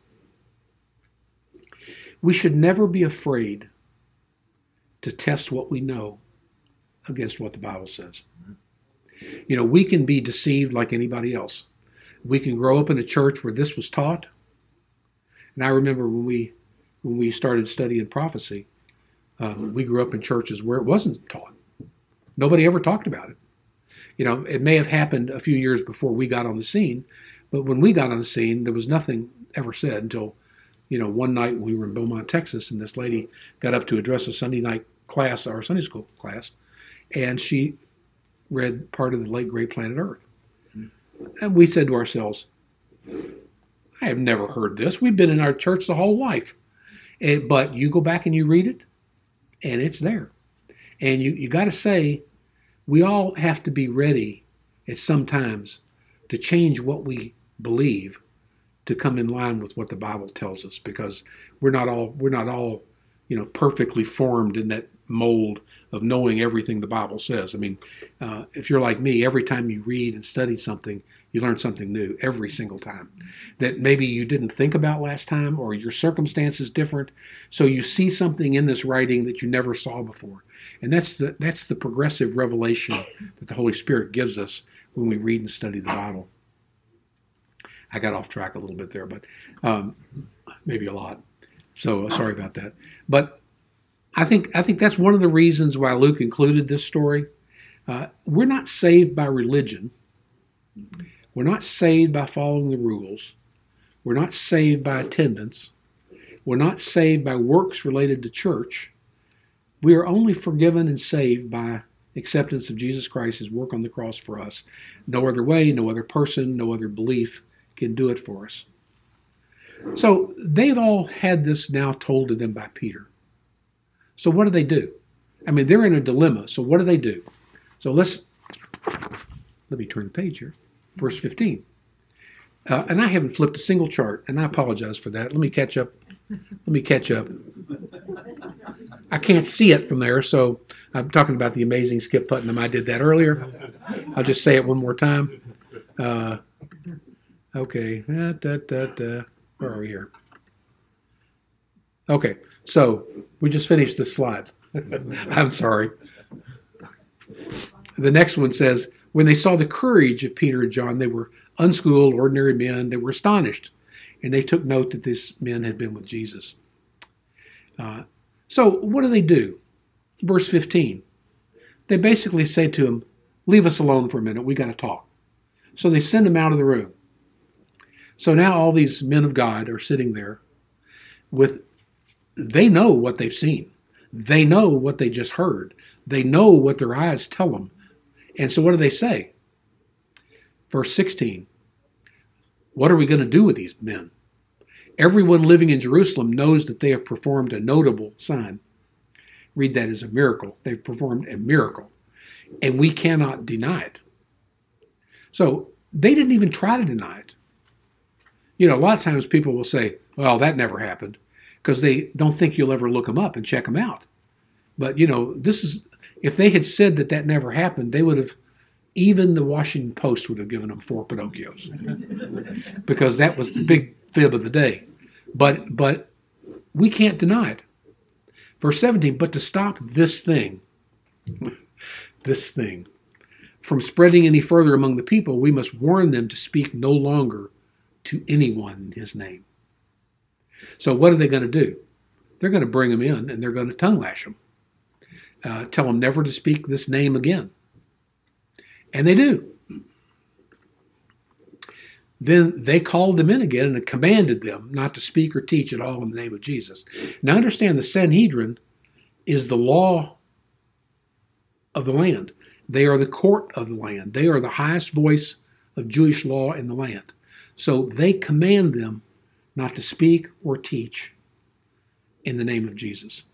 We should never be afraid to test what we know against what the Bible says. We can be deceived like anybody else. We can grow up in a church where this was taught. And I remember when we started studying prophecy, we grew up in churches where it wasn't taught. Nobody ever talked about it. It may have happened a few years before we got on the scene, but when we got on the scene, there was nothing ever said until, one night when we were in Beaumont, Texas, and this lady got up to address a Sunday night class, our Sunday school class, and she read part of the late great Planet Earth. And we said to ourselves, I have never heard this. We've been in our church the whole life. But you go back and you read it, and it's there. And you got to say, we all have to be ready at some times to change what we believe to come in line with what the Bible tells us, because we're not all perfectly formed in that mold of knowing everything the Bible says. I mean, if you're like me, every time you read and study something, you learn something new every single time that maybe you didn't think about last time, or your circumstance is different. So you see something in this writing that you never saw before. And that's the progressive revelation that the Holy Spirit gives us when we read and study the Bible. I got off track a little bit there, but maybe a lot. So sorry about that. But I think that's one of the reasons why Luke included this story. We're not saved by religion. We're not saved by following the rules. We're not saved by attendance. We're not saved by works related to church. We are only forgiven and saved by acceptance of Jesus Christ, his work on the cross for us. No other way, no other person, no other belief can do it for us. So they've all had this now told to them by Peter. So what do? I mean, they're in a dilemma. So what do? So let me turn the page here. Verse 15. And I haven't flipped a single chart, and I apologize for that. Let me catch up. I can't see it from there, so I'm talking about the amazing Skip Putnam. I did that earlier. I'll just say it one more time. Okay. Where are we here? Okay, so we just finished this slide. I'm sorry. The next one says, when they saw the courage of Peter and John, they were unschooled, ordinary men. They were astonished, and they took note that these men had been with Jesus. So what do? Verse 15. They basically say to him, leave us alone for a minute. We got to talk. So they send him out of the room. So now all these men of God are sitting there they know what they've seen. They know what they just heard. They know what their eyes tell them. And so what do they say? Verse 16. What are we going to do with these men? Everyone living in Jerusalem knows that they have performed a notable sign. Read that as a miracle. They've performed a miracle. And we cannot deny it. So they didn't even try to deny it. A lot of times people will say, well, that never happened, because they don't think you'll ever look them up and check them out. But, if they had said that never happened, they would have, even the Washington Post would have given them 4 Pinocchios, because that was the big fib of the day. But we can't deny it. Verse 17, but to stop this thing from spreading any further among the people, we must warn them to speak no longer to anyone in his name. So what are they going to do? They're going to bring him in and they're going to tongue lash him. Tell him never to speak this name again. And they do. Then they called them in again and commanded them not to speak or teach at all in the name of Jesus. Now understand, the Sanhedrin is the law of the land. They are the court of the land. They are the highest voice of Jewish law in the land. So they command them not to speak or teach in the name of Jesus.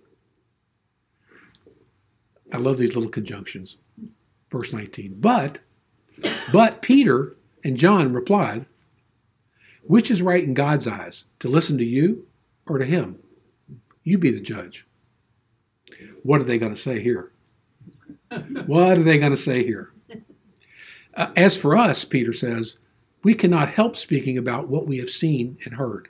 I love these little conjunctions. Verse 19. But Peter and John replied, which is right in God's eyes, to listen to you or to him? You be the judge. What are they going to say here? What are they going to say here? As for us, Peter says, we cannot help speaking about what we have seen and heard.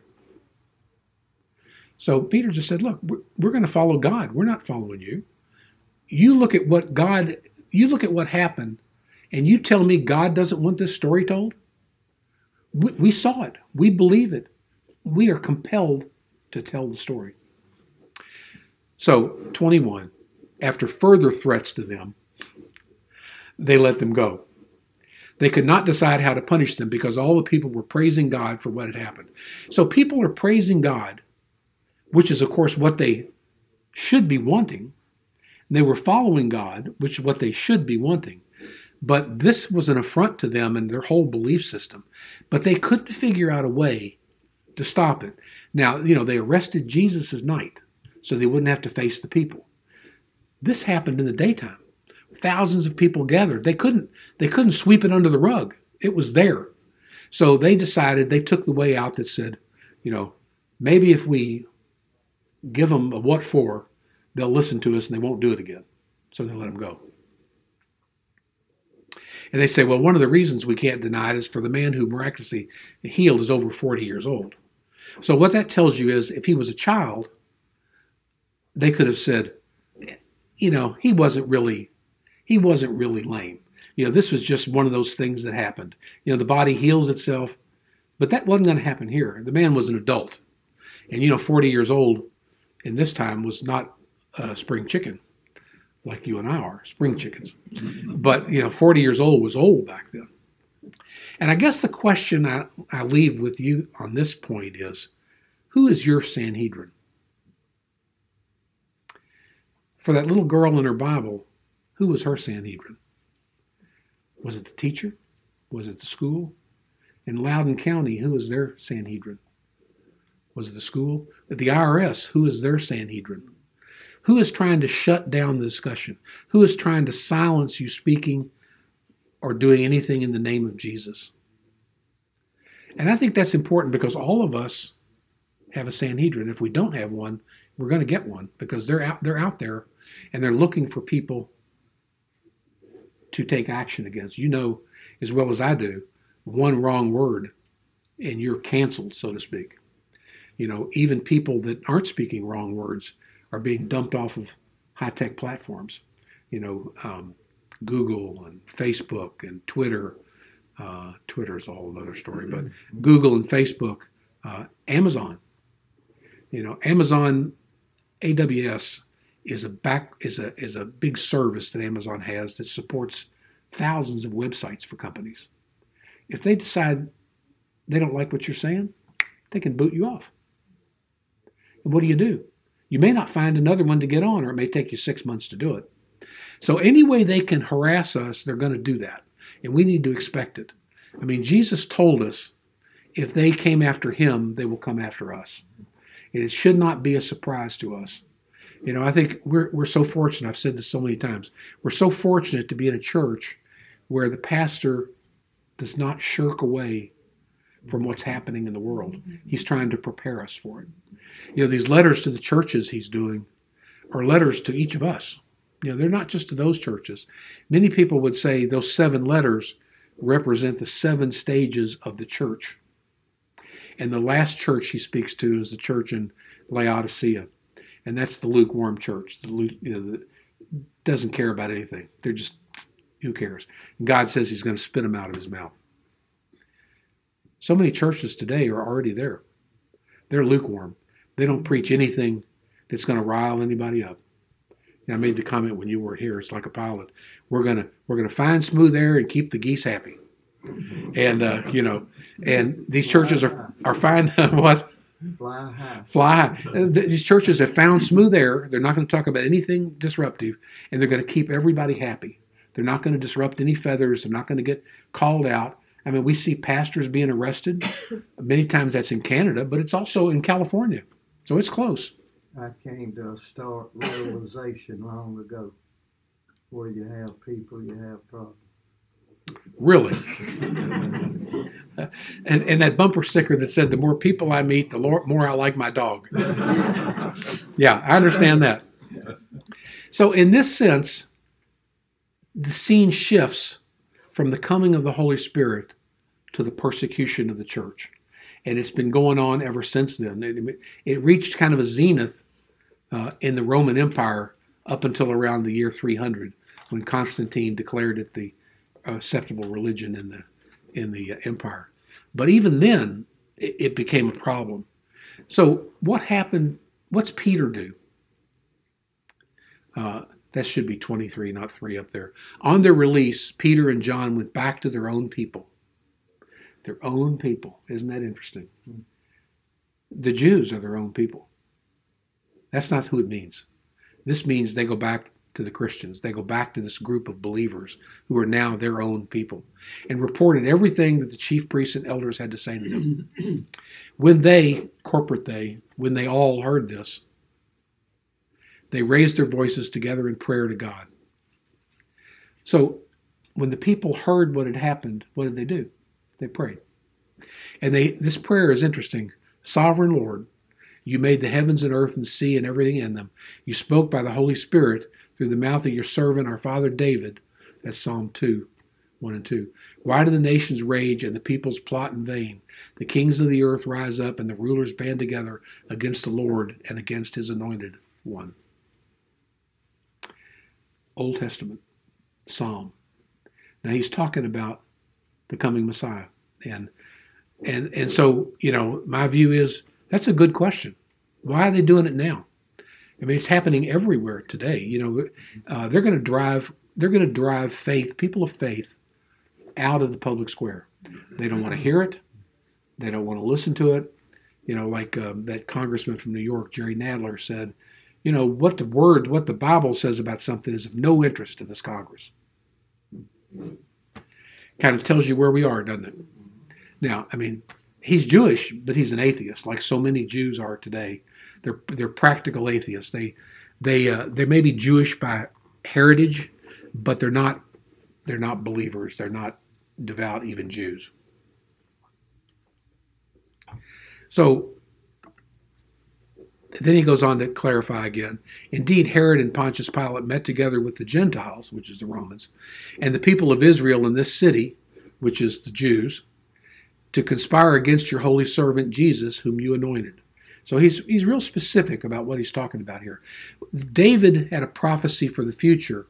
So Peter just said, look, we're going to follow God. We're not following you. You look at what happened, and you tell me God doesn't want this story told? We saw it. We believe it. We are compelled to tell the story. So, 21, after further threats to them, they let them go. They could not decide how to punish them because all the people were praising God for what had happened. So people are praising God, which is, of course, what they should be wanting. They were following God, which is what they should be wanting. But this was an affront to them and their whole belief system. But they couldn't figure out a way to stop it. Now, they arrested Jesus at night so they wouldn't have to face the people. This happened in the daytime. Thousands of people gathered. They couldn't sweep it under the rug. It was there. So they took the way out that said, maybe if we give them a what for, they'll listen to us and they won't do it again. So they let them go. And they say, well, one of the reasons we can't deny it is for the man who miraculously healed is over 40 years old. So what that tells you is if he was a child, they could have said, he wasn't really lame. This was just one of those things that happened. The body heals itself, but that wasn't going to happen here. The man was an adult. And 40 years old in this time was not a spring chicken like you and I are, spring chickens. But, 40 years old was old back then. And I guess the question I leave with you on this point is, who is your Sanhedrin? For that little girl in her Bible, who was her Sanhedrin? Was it the teacher? Was it the school? In Loudoun County, who was their Sanhedrin? Was it the school? At the IRS, who is their Sanhedrin? Who is trying to shut down the discussion? Who is trying to silence you speaking or doing anything in the name of Jesus? And I think that's important because all of us have a Sanhedrin. If we don't have one, we're going to get one because they're out there and they're looking for people to take action against. As well as I do, one wrong word and you're canceled, so to speak. Even people that aren't speaking wrong words are being dumped off of high-tech platforms. Google and Facebook and Twitter. Twitter is a whole other story, but Google and Facebook, Amazon. Amazon AWS is a big service that Amazon has that supports thousands of websites for companies. If they decide they don't like what you're saying, they can boot you off. And what do? You may not find another one to get on, or it may take you 6 months to do it. So any way they can harass us, they're going to do that. And we need to expect it. Jesus told us if they came after him, they will come after us. And it should not be a surprise to us. I think we're so fortunate. I've said this so many times. We're so fortunate to be in a church where the pastor does not shirk away from what's happening in the world. He's trying to prepare us for it. These letters to the churches he's doing are letters to each of us. They're not just to those churches. Many people would say those 7 letters represent the 7 stages of the church. And the last church he speaks to is the church in Laodicea. And that's the lukewarm church. That doesn't care about anything. They're just, who cares? And God says he's going to spit them out of his mouth. So many churches today are already there. They're lukewarm. They don't preach anything that's going to rile anybody up. I made the comment when you were here. It's like a pilot. We're gonna find smooth air and keep the geese happy. And and these churches are fine. What? Fly high. Fly high. These churches have found smooth air. They're not going to talk about anything disruptive, and they're going to keep everybody happy. They're not going to disrupt any feathers. They're not going to get called out. I mean, we see pastors being arrested. Many times that's in Canada, but it's also in California. So it's close. I came to a start realization long ago. Where you have people, you have problems. Really? and that bumper sticker that said, the more people I meet, the more I like my dog. Yeah, I understand that. So in this sense, the scene shifts from the coming of the Holy Spirit to the persecution of the church. And it's been going on ever since then. It reached kind of a zenith in the Roman Empire up until around the year 300, when Constantine declared it the acceptable religion in the empire. But even then, it became a problem. So what happened? What's Peter do? That should be 23, not 3 up there. On their release, Peter and John went back to their own people. Their own people. Isn't that interesting? The Jews are their own people. That's not who it means. This means they go back to the Christians. They go back to this group of believers who are now their own people, and reported everything that the chief priests and elders had to say to them. When they all heard this, they raised their voices together in prayer to God. So when the people heard what had happened, what did they do? They prayed. And this prayer is interesting. Sovereign Lord, you made the heavens and earth and sea and everything in them. You spoke by the Holy Spirit through the mouth of your servant, our father David. That's Psalm 2, 1 and 2. Why do the nations rage and the peoples plot in vain? The kings of the earth rise up and the rulers band together against the Lord and against his anointed one. Old Testament, Psalm. Now he's talking about the coming Messiah. And so, my view is that's a good question. Why are they doing it now? I mean, it's happening everywhere today. They're going to drive faith, people of faith, out of the public square. They don't want to hear it. They don't want to listen to it. Like that congressman from New York, Jerry Nadler, said, what the Bible says about something is of no interest to this Congress. Kind of tells you where we are, doesn't it? Now, I mean, he's Jewish, but he's an atheist, like so many Jews are today. They're practical atheists. They may be Jewish by heritage, but they're not believers. They're not devout, even Jews. So then he goes on to clarify again. Indeed, Herod and Pontius Pilate met together with the Gentiles, which is the Romans, and the people of Israel in this city, which is the Jews, to conspire against your holy servant Jesus, whom you anointed. So he's real specific about what he's talking about here. David had a prophecy for the future.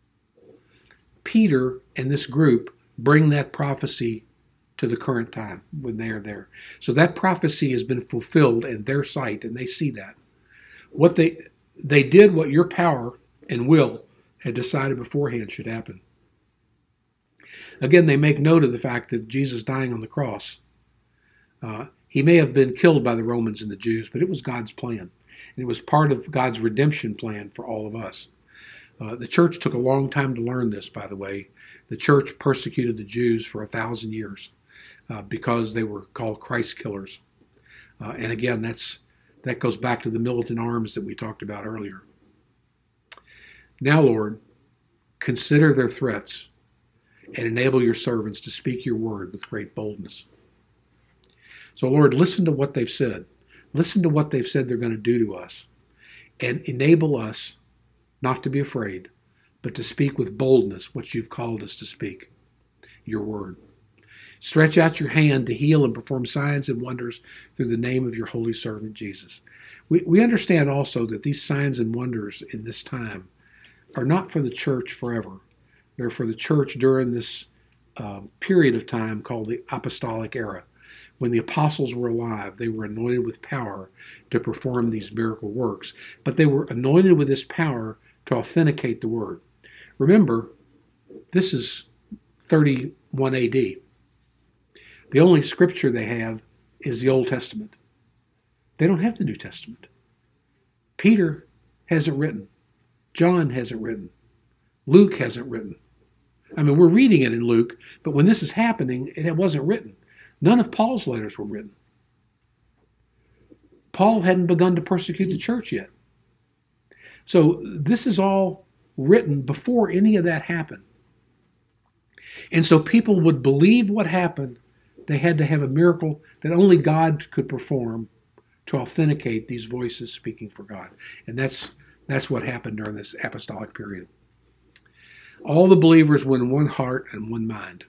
Peter and this group bring that prophecy to the current time when they are there. So that prophecy has been fulfilled in their sight, and they see that. What they did what your power and will had decided beforehand should happen. Again, they make note of the fact that Jesus dying on the cross, he may have been killed by the Romans and the Jews, but it was God's plan. And it was part of God's redemption plan for all of us. The church took a long time to learn this, by the way. The church persecuted the Jews for 1,000 years because they were called Christ killers. And again, that goes back to the militant arms that we talked about earlier. Now, Lord, consider their threats and enable your servants to speak your word with great boldness. So, Lord, listen to what they've said. Listen to what they've said they're going to do to us. And enable us not to be afraid, but to speak with boldness what you've called us to speak, your word. Stretch out your hand to heal and perform signs and wonders through the name of your holy servant Jesus. We understand also that these signs and wonders in this time are not for the church forever. They're for the church during this period of time called the apostolic era. When the apostles were alive, they were anointed with power to perform these miracle works, but they were anointed with this power to authenticate the word. Remember, this is 31 AD. The only scripture they have is the Old Testament. They don't have the New Testament. Peter hasn't written. John hasn't written. Luke hasn't written. I mean, we're reading it in Luke, but when this is happening, it wasn't written. None of Paul's letters were written. Paul hadn't begun to persecute the church yet. So this is all written before any of that happened. And so people would believe what happened. They had to have a miracle that only God could perform to authenticate these voices speaking for God. And that's what happened during this apostolic period. All the believers were in one heart and one mind.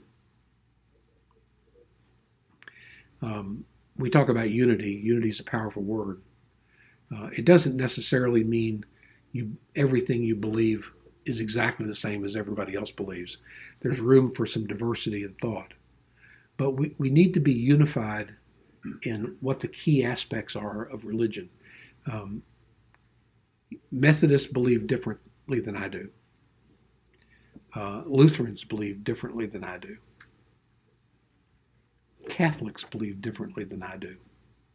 We talk about unity. Unity is a powerful word. It doesn't necessarily mean everything you believe is exactly the same as everybody else believes. There's room for some diversity in thought. But we need to be unified in what the key aspects are of religion. Methodists believe differently than I do. Lutherans believe differently than I do. Catholics believe differently than I do.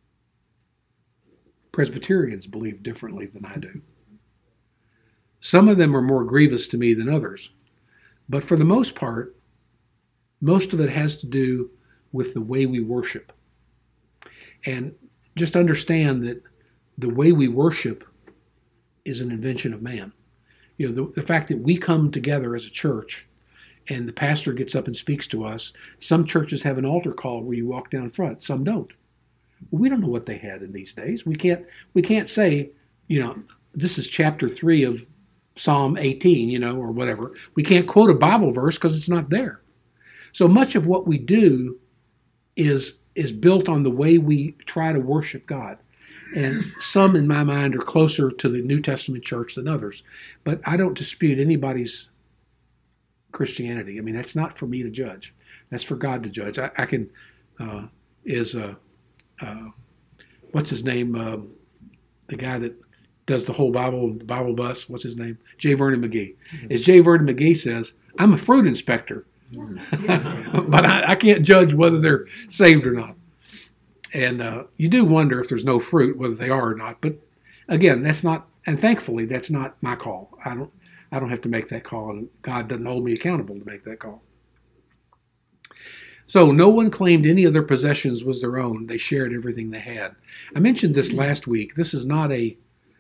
Presbyterians believe differently than I do. Some of them are more grievous to me than others. But for the most part, most of it has to do with the way we worship. And just understand that the way we worship is an invention of man. You know, the fact that we come together as a church and the pastor gets up and speaks to us. Some churches have an altar call where you walk down front. Some don't. Well, we don't know what they had in these days. We can't say, this is chapter 3 of Psalm 18, or whatever. We can't quote a Bible verse because it's not there. So much of what we do is built on the way we try to worship God. And some, in my mind, are closer to the New Testament church than others. But I don't dispute anybody's Christianity. I mean, that's not for me to judge. That's for God to judge. I can, what's his name? The guy that does the whole Bible bus. What's his name? J. Vernon McGee. As J. Vernon McGee says, I'm a fruit inspector. But I can't judge whether they're saved or not. And you do wonder if there's no fruit, whether they are or not. But again, that's not, and thankfully, that's not my call. I don't have to make that call, and God doesn't hold me accountable to make that call. So no one claimed any of their possessions was their own. They shared everything they had. I mentioned this last week. This is not a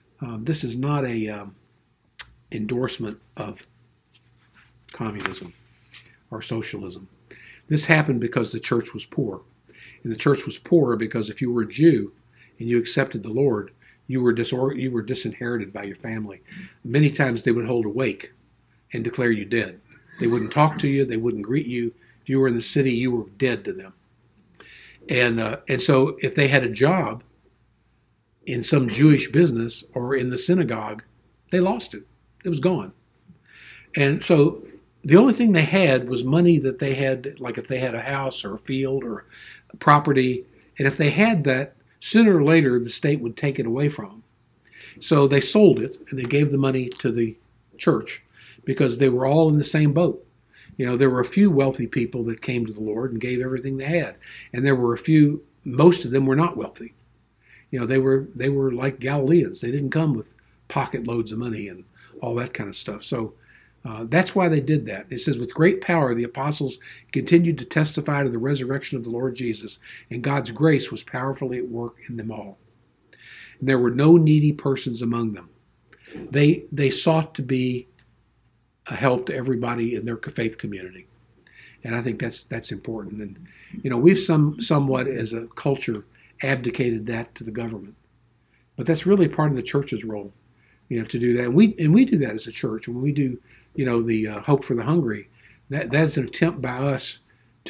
endorsement of communism or socialism. This happened because the church was poor. And the church was poor because if you were a Jew and you accepted the Lord, you were disinherited by your family. Many times they would hold a wake and declare you dead. They wouldn't talk to you. They wouldn't greet you. If you were in the city, you were dead to them. And so if they had a job in some Jewish business or in the synagogue, they lost it. It was gone. And so the only thing they had was money that they had, like if they had a house or a field or a property. And if they had that, sooner or later, the state would take it away from them. So they sold it, and they gave the money to the church because they were all in the same boat. There were a few wealthy people that came to the Lord and gave everything they had. And there were a few, most of them were not wealthy. They were like Galileans. They didn't come with pocket loads of money and all that kind of stuff. So that's why they did that. It says, with great power, the apostles continued to testify to the resurrection of the Lord Jesus, and God's grace was powerfully at work in them all. And there were no needy persons among them. They sought to be a help to everybody in their faith community. And I think that's important. And, we've somewhat as a culture abdicated that to the government. But that's really part of the church's role, to do that. And we do that as a church. When we do, the Hope for the Hungry, that's an attempt by us to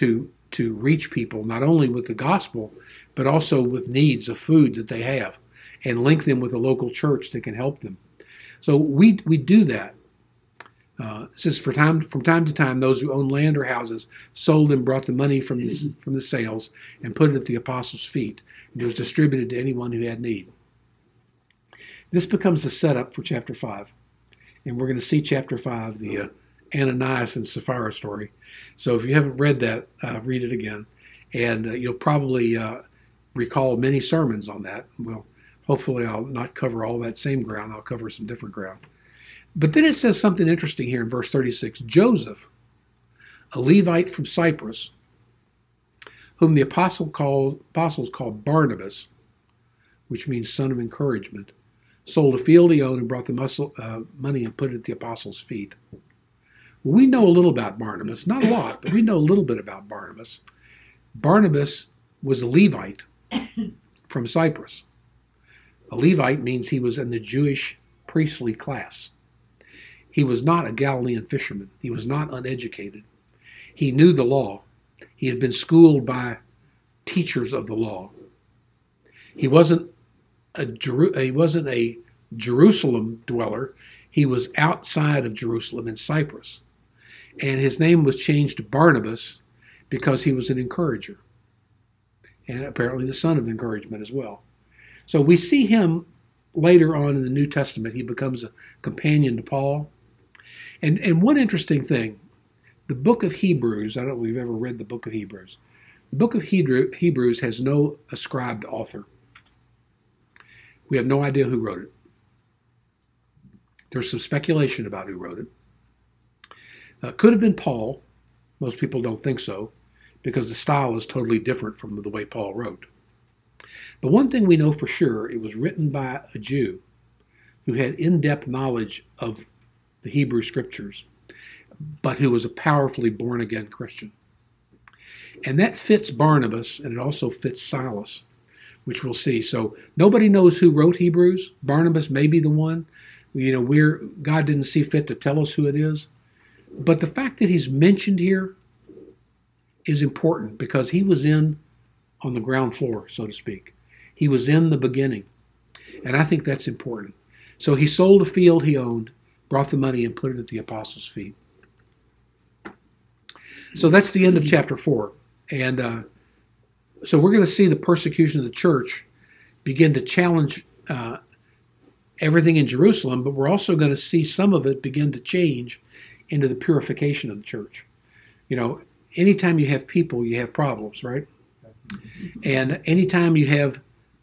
to reach people, not only with the gospel, but also with needs of food that they have, and link them with a local church that can help them. So we do that. It says, from time to time, those who owned land or houses sold and brought the money from the sales and put it at the apostles' feet. And it was distributed to anyone who had need. This becomes the setup for chapter 5. And we're going to see chapter 5, the Ananias and Sapphira story. So if you haven't read that, read it again. And you'll probably recall many sermons on that. Well, hopefully I'll not cover all that same ground. I'll cover some different ground. But then it says something interesting here in verse 36. Joseph, a Levite from Cyprus, whom the apostles called Barnabas, which means son of encouragement, sold a field he owned and brought the money and put it at the apostles' feet. We know a little about Barnabas, not a lot, but we know a little bit about Barnabas. Barnabas was a Levite from Cyprus. A Levite means he was in the Jewish priestly class. He was not a Galilean fisherman. He was not uneducated. He knew the law. He had been schooled by teachers of the law. He wasn't a Jerusalem dweller. He was outside of Jerusalem in Cyprus. And his name was changed to Barnabas because he was an encourager. And apparently the son of encouragement as well. So we see him later on in the New Testament. He becomes a companion to Paul. And one interesting thing, the book of Hebrews, I don't know if we've ever read the book of Hebrews. The book of Hebrews has no ascribed author. We have no idea who wrote it. There's some speculation about who wrote it. Could have been Paul. Most people don't think so, because the style is totally different from the way Paul wrote. But one thing we know for sure, it was written by a Jew who had in-depth knowledge of the Hebrew Scriptures, but who was a powerfully born-again Christian. And that fits Barnabas, and it also fits Silas, which we'll see. So nobody knows who wrote Hebrews. Barnabas may be the one. God didn't see fit to tell us who it is. But the fact that he's mentioned here is important because he was on the ground floor, so to speak. He was in the beginning. And I think that's important. So he sold a field he owned, brought the money, and put it at the apostles' feet. So that's the end of chapter 4. And so we're going to see the persecution of the church begin to challenge everything in Jerusalem, but we're also going to see some of it begin to change into the purification of the church. Anytime you have people, you have problems, right? And anytime you have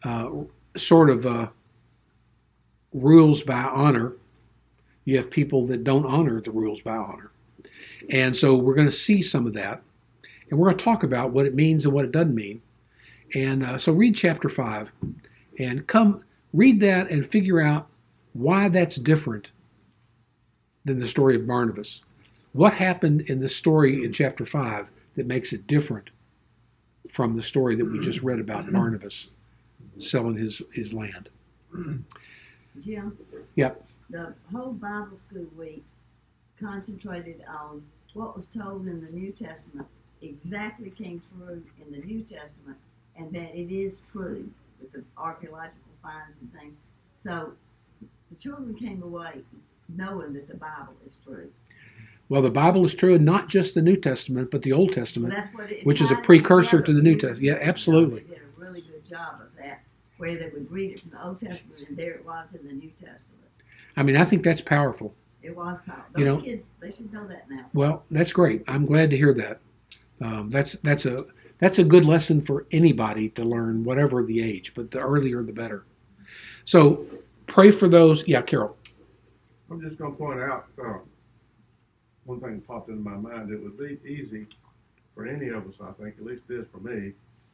rules by honor, you have people that don't honor the rules by honor. And so we're going to see some of that. And we're going to talk about what it means and what it doesn't mean. And so read chapter 5 and come read that and figure out why that's different than the story of Barnabas. What happened in the story in chapter 5 that makes it different from the story that we just read about Barnabas selling his land? Jim? Yep. The whole Bible school week concentrated on what was told in the New Testament exactly came through in the New Testament, and that it is true with the archaeological finds and things. So the children came away knowing that the Bible is true. Well, the Bible is true, and not just the New Testament, but the Old Testament, Well, that's what which is a precursor to the New Testament. Yeah, absolutely. They did a really good job of that, where they would read it from the Old Testament, and there it was in the New Testament. I mean, I think that's powerful. It was powerful. Those kids, they should know that now. Well, that's great. I'm glad to hear that. That's a good lesson for anybody to learn, whatever the age, but the earlier the better. So pray for those. Yeah, Carol. I'm just going to point out one thing that popped into my mind. It would be easy for any of us, I think, at least it is for me,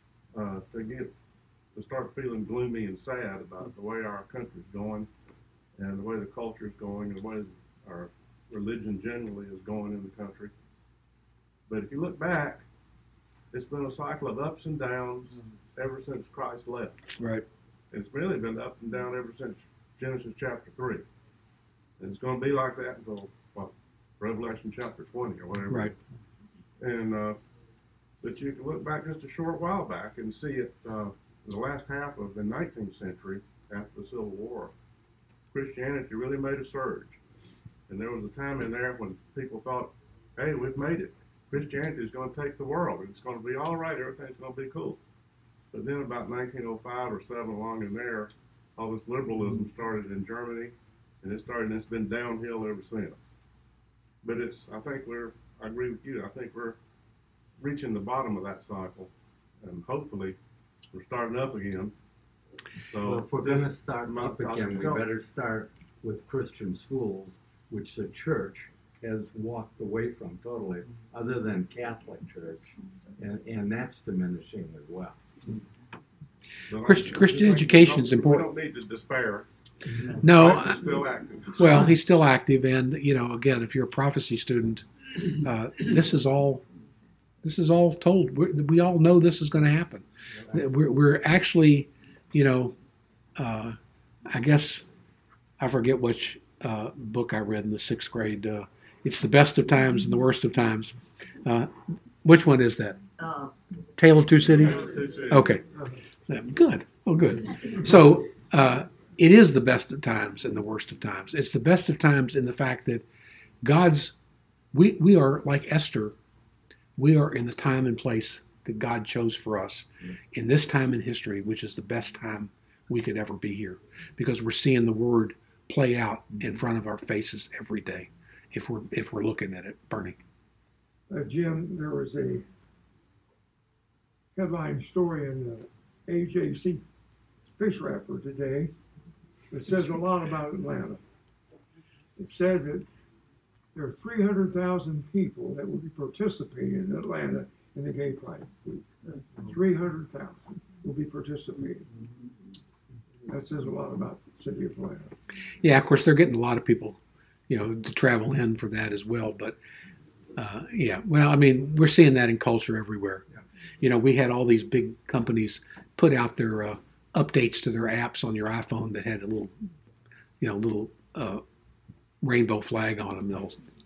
to start feeling gloomy and sad about the way our country's going and the way the culture is going and the way our religion generally is going in the country. But if you look back, it's been a cycle of ups and downs ever since Christ left. Right. And it's really been up and down ever since Genesis chapter 3. And it's going to be like that until Revelation chapter 20 or whatever. Right. And But you can look back just a short while back and see it, the last half of the 19th century, after the Civil War, Christianity really made a surge. And there was a time in there when people thought, hey, we've made it. Christianity is going to take the world. It's going to be all right. Everything's going to be cool. But then about 1905 or 7 along in there, all this liberalism started in Germany, and it's been downhill ever since. But I agree with you. I think we're reaching the bottom of that cycle, and hopefully we're starting up again. So Well, if we're going to start up again, we go. better start with Christian schools, which the church has walked away from totally, other than Catholic Church, and that's diminishing as well. But Christian education is important. We don't need to despair. No, Christ is still active. well, he's still active, and again, if you're a prophecy student, this is all told. We all know this is going to happen. We're actually, I guess I forget which book I read in the 6th grade. It's the best of times and the worst of times. Which one is that? Tale of Two Cities? Okay. Good. Oh, good. So it is the best of times and the worst of times. It's the best of times in the fact that we are like Esther. We are in the time and place that God chose for us in this time in history, which is the best time we could ever be here, because we're seeing the word play out in front of our faces every day if we're looking at it. Bernie. Jim, there was a headline story in the AJC Fish Wrapper today that says a lot about Atlanta. It says that there are 300,000 people that will be participating in Atlanta in the Gay Pride Week. 300,000 will be participating. That says a lot about the city of Atlanta. Yeah, of course, they're getting a lot of people, to travel in for that as well. But we're seeing that in culture everywhere. We had all these big companies put out their updates to their apps on your iPhone that had a little rainbow flag on them.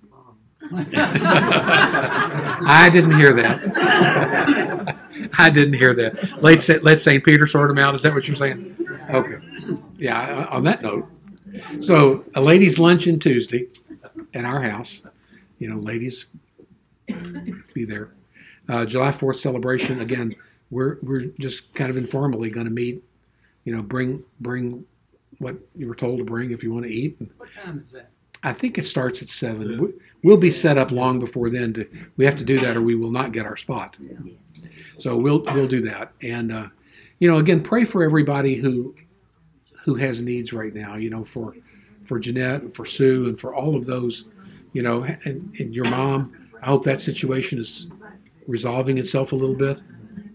I didn't hear that. I didn't hear that. Let St. Peter sort them out. Is that what you're saying? Okay. Yeah, on that note. So a ladies' luncheon Tuesday at our house. Ladies, be there. July 4th celebration. Again, we're just kind of informally going to meet. Bring what you were told to bring if you want to eat. What time is that? I think it starts at 7. We'll be set up long before then. We have to do that, or we will not get our spot. So we'll do that. And again, pray for everybody who has needs right now. For Jeanette, and for Sue, and for all of those. And your mom. I hope that situation is resolving itself a little bit.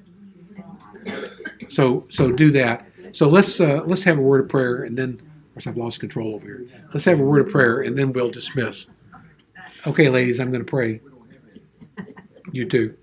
So do that. So let's have a word of prayer, and then, of course, I've lost control over here. Let's have a word of prayer, and then we'll dismiss. Okay, ladies, I'm going to pray. You too.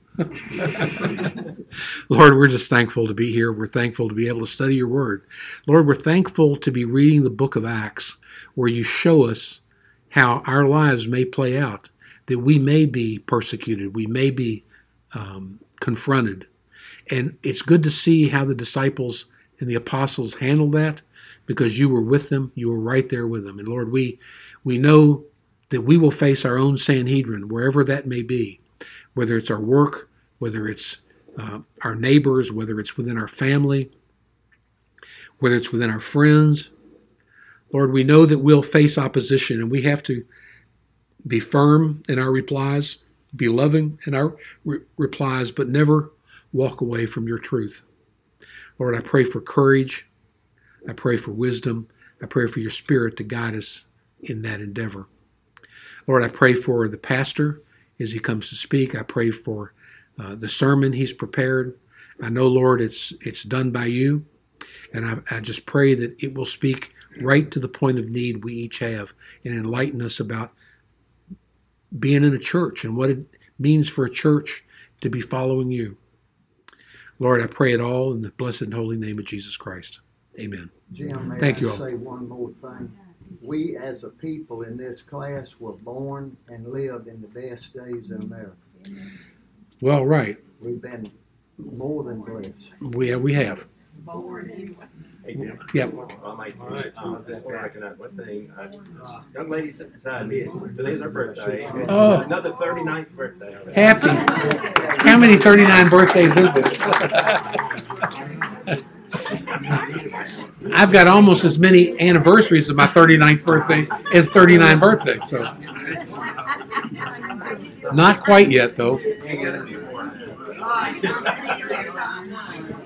Lord, we're just thankful to be here. We're thankful to be able to study your word. Lord, we're thankful to be reading the book of Acts, where you show us how our lives may play out, that we may be persecuted, we may be confronted. And it's good to see how the disciples and the apostles handled that, because you were with them, you were right there with them. And Lord, we know that we will face our own Sanhedrin, wherever that may be, whether it's our work, whether it's our neighbors, whether it's within our family, whether it's within our friends. Lord, we know that we'll face opposition, and we have to be firm in our replies, be loving in our replies, but never walk away from your truth. Lord, I pray for courage. I pray for wisdom. I pray for your Spirit to guide us in that endeavor. Lord, I pray for the pastor as he comes to speak. I pray for the sermon he's prepared. I know, Lord, it's done by you. And I just pray that it will speak right to the point of need we each have and enlighten us about being in a church and what it means for a church to be following you. Lord, I pray it all in the blessed and holy name of Jesus Christ. Amen. Jim, may Thank I you all. say one more thing? We as a people in this class were born and lived in the best days of America. Well, right. We've been more than blessed. We have. Hey, Jim. Yep. I might just recognize one thing. Young lady sitting beside me, today's her birthday. Oh. Another 39th birthday. Happy. How many 39 birthdays is this? I've got almost as many anniversaries of my 39th birthday as 39 birthdays, so not quite yet, though. All right, I'll see you later, Don.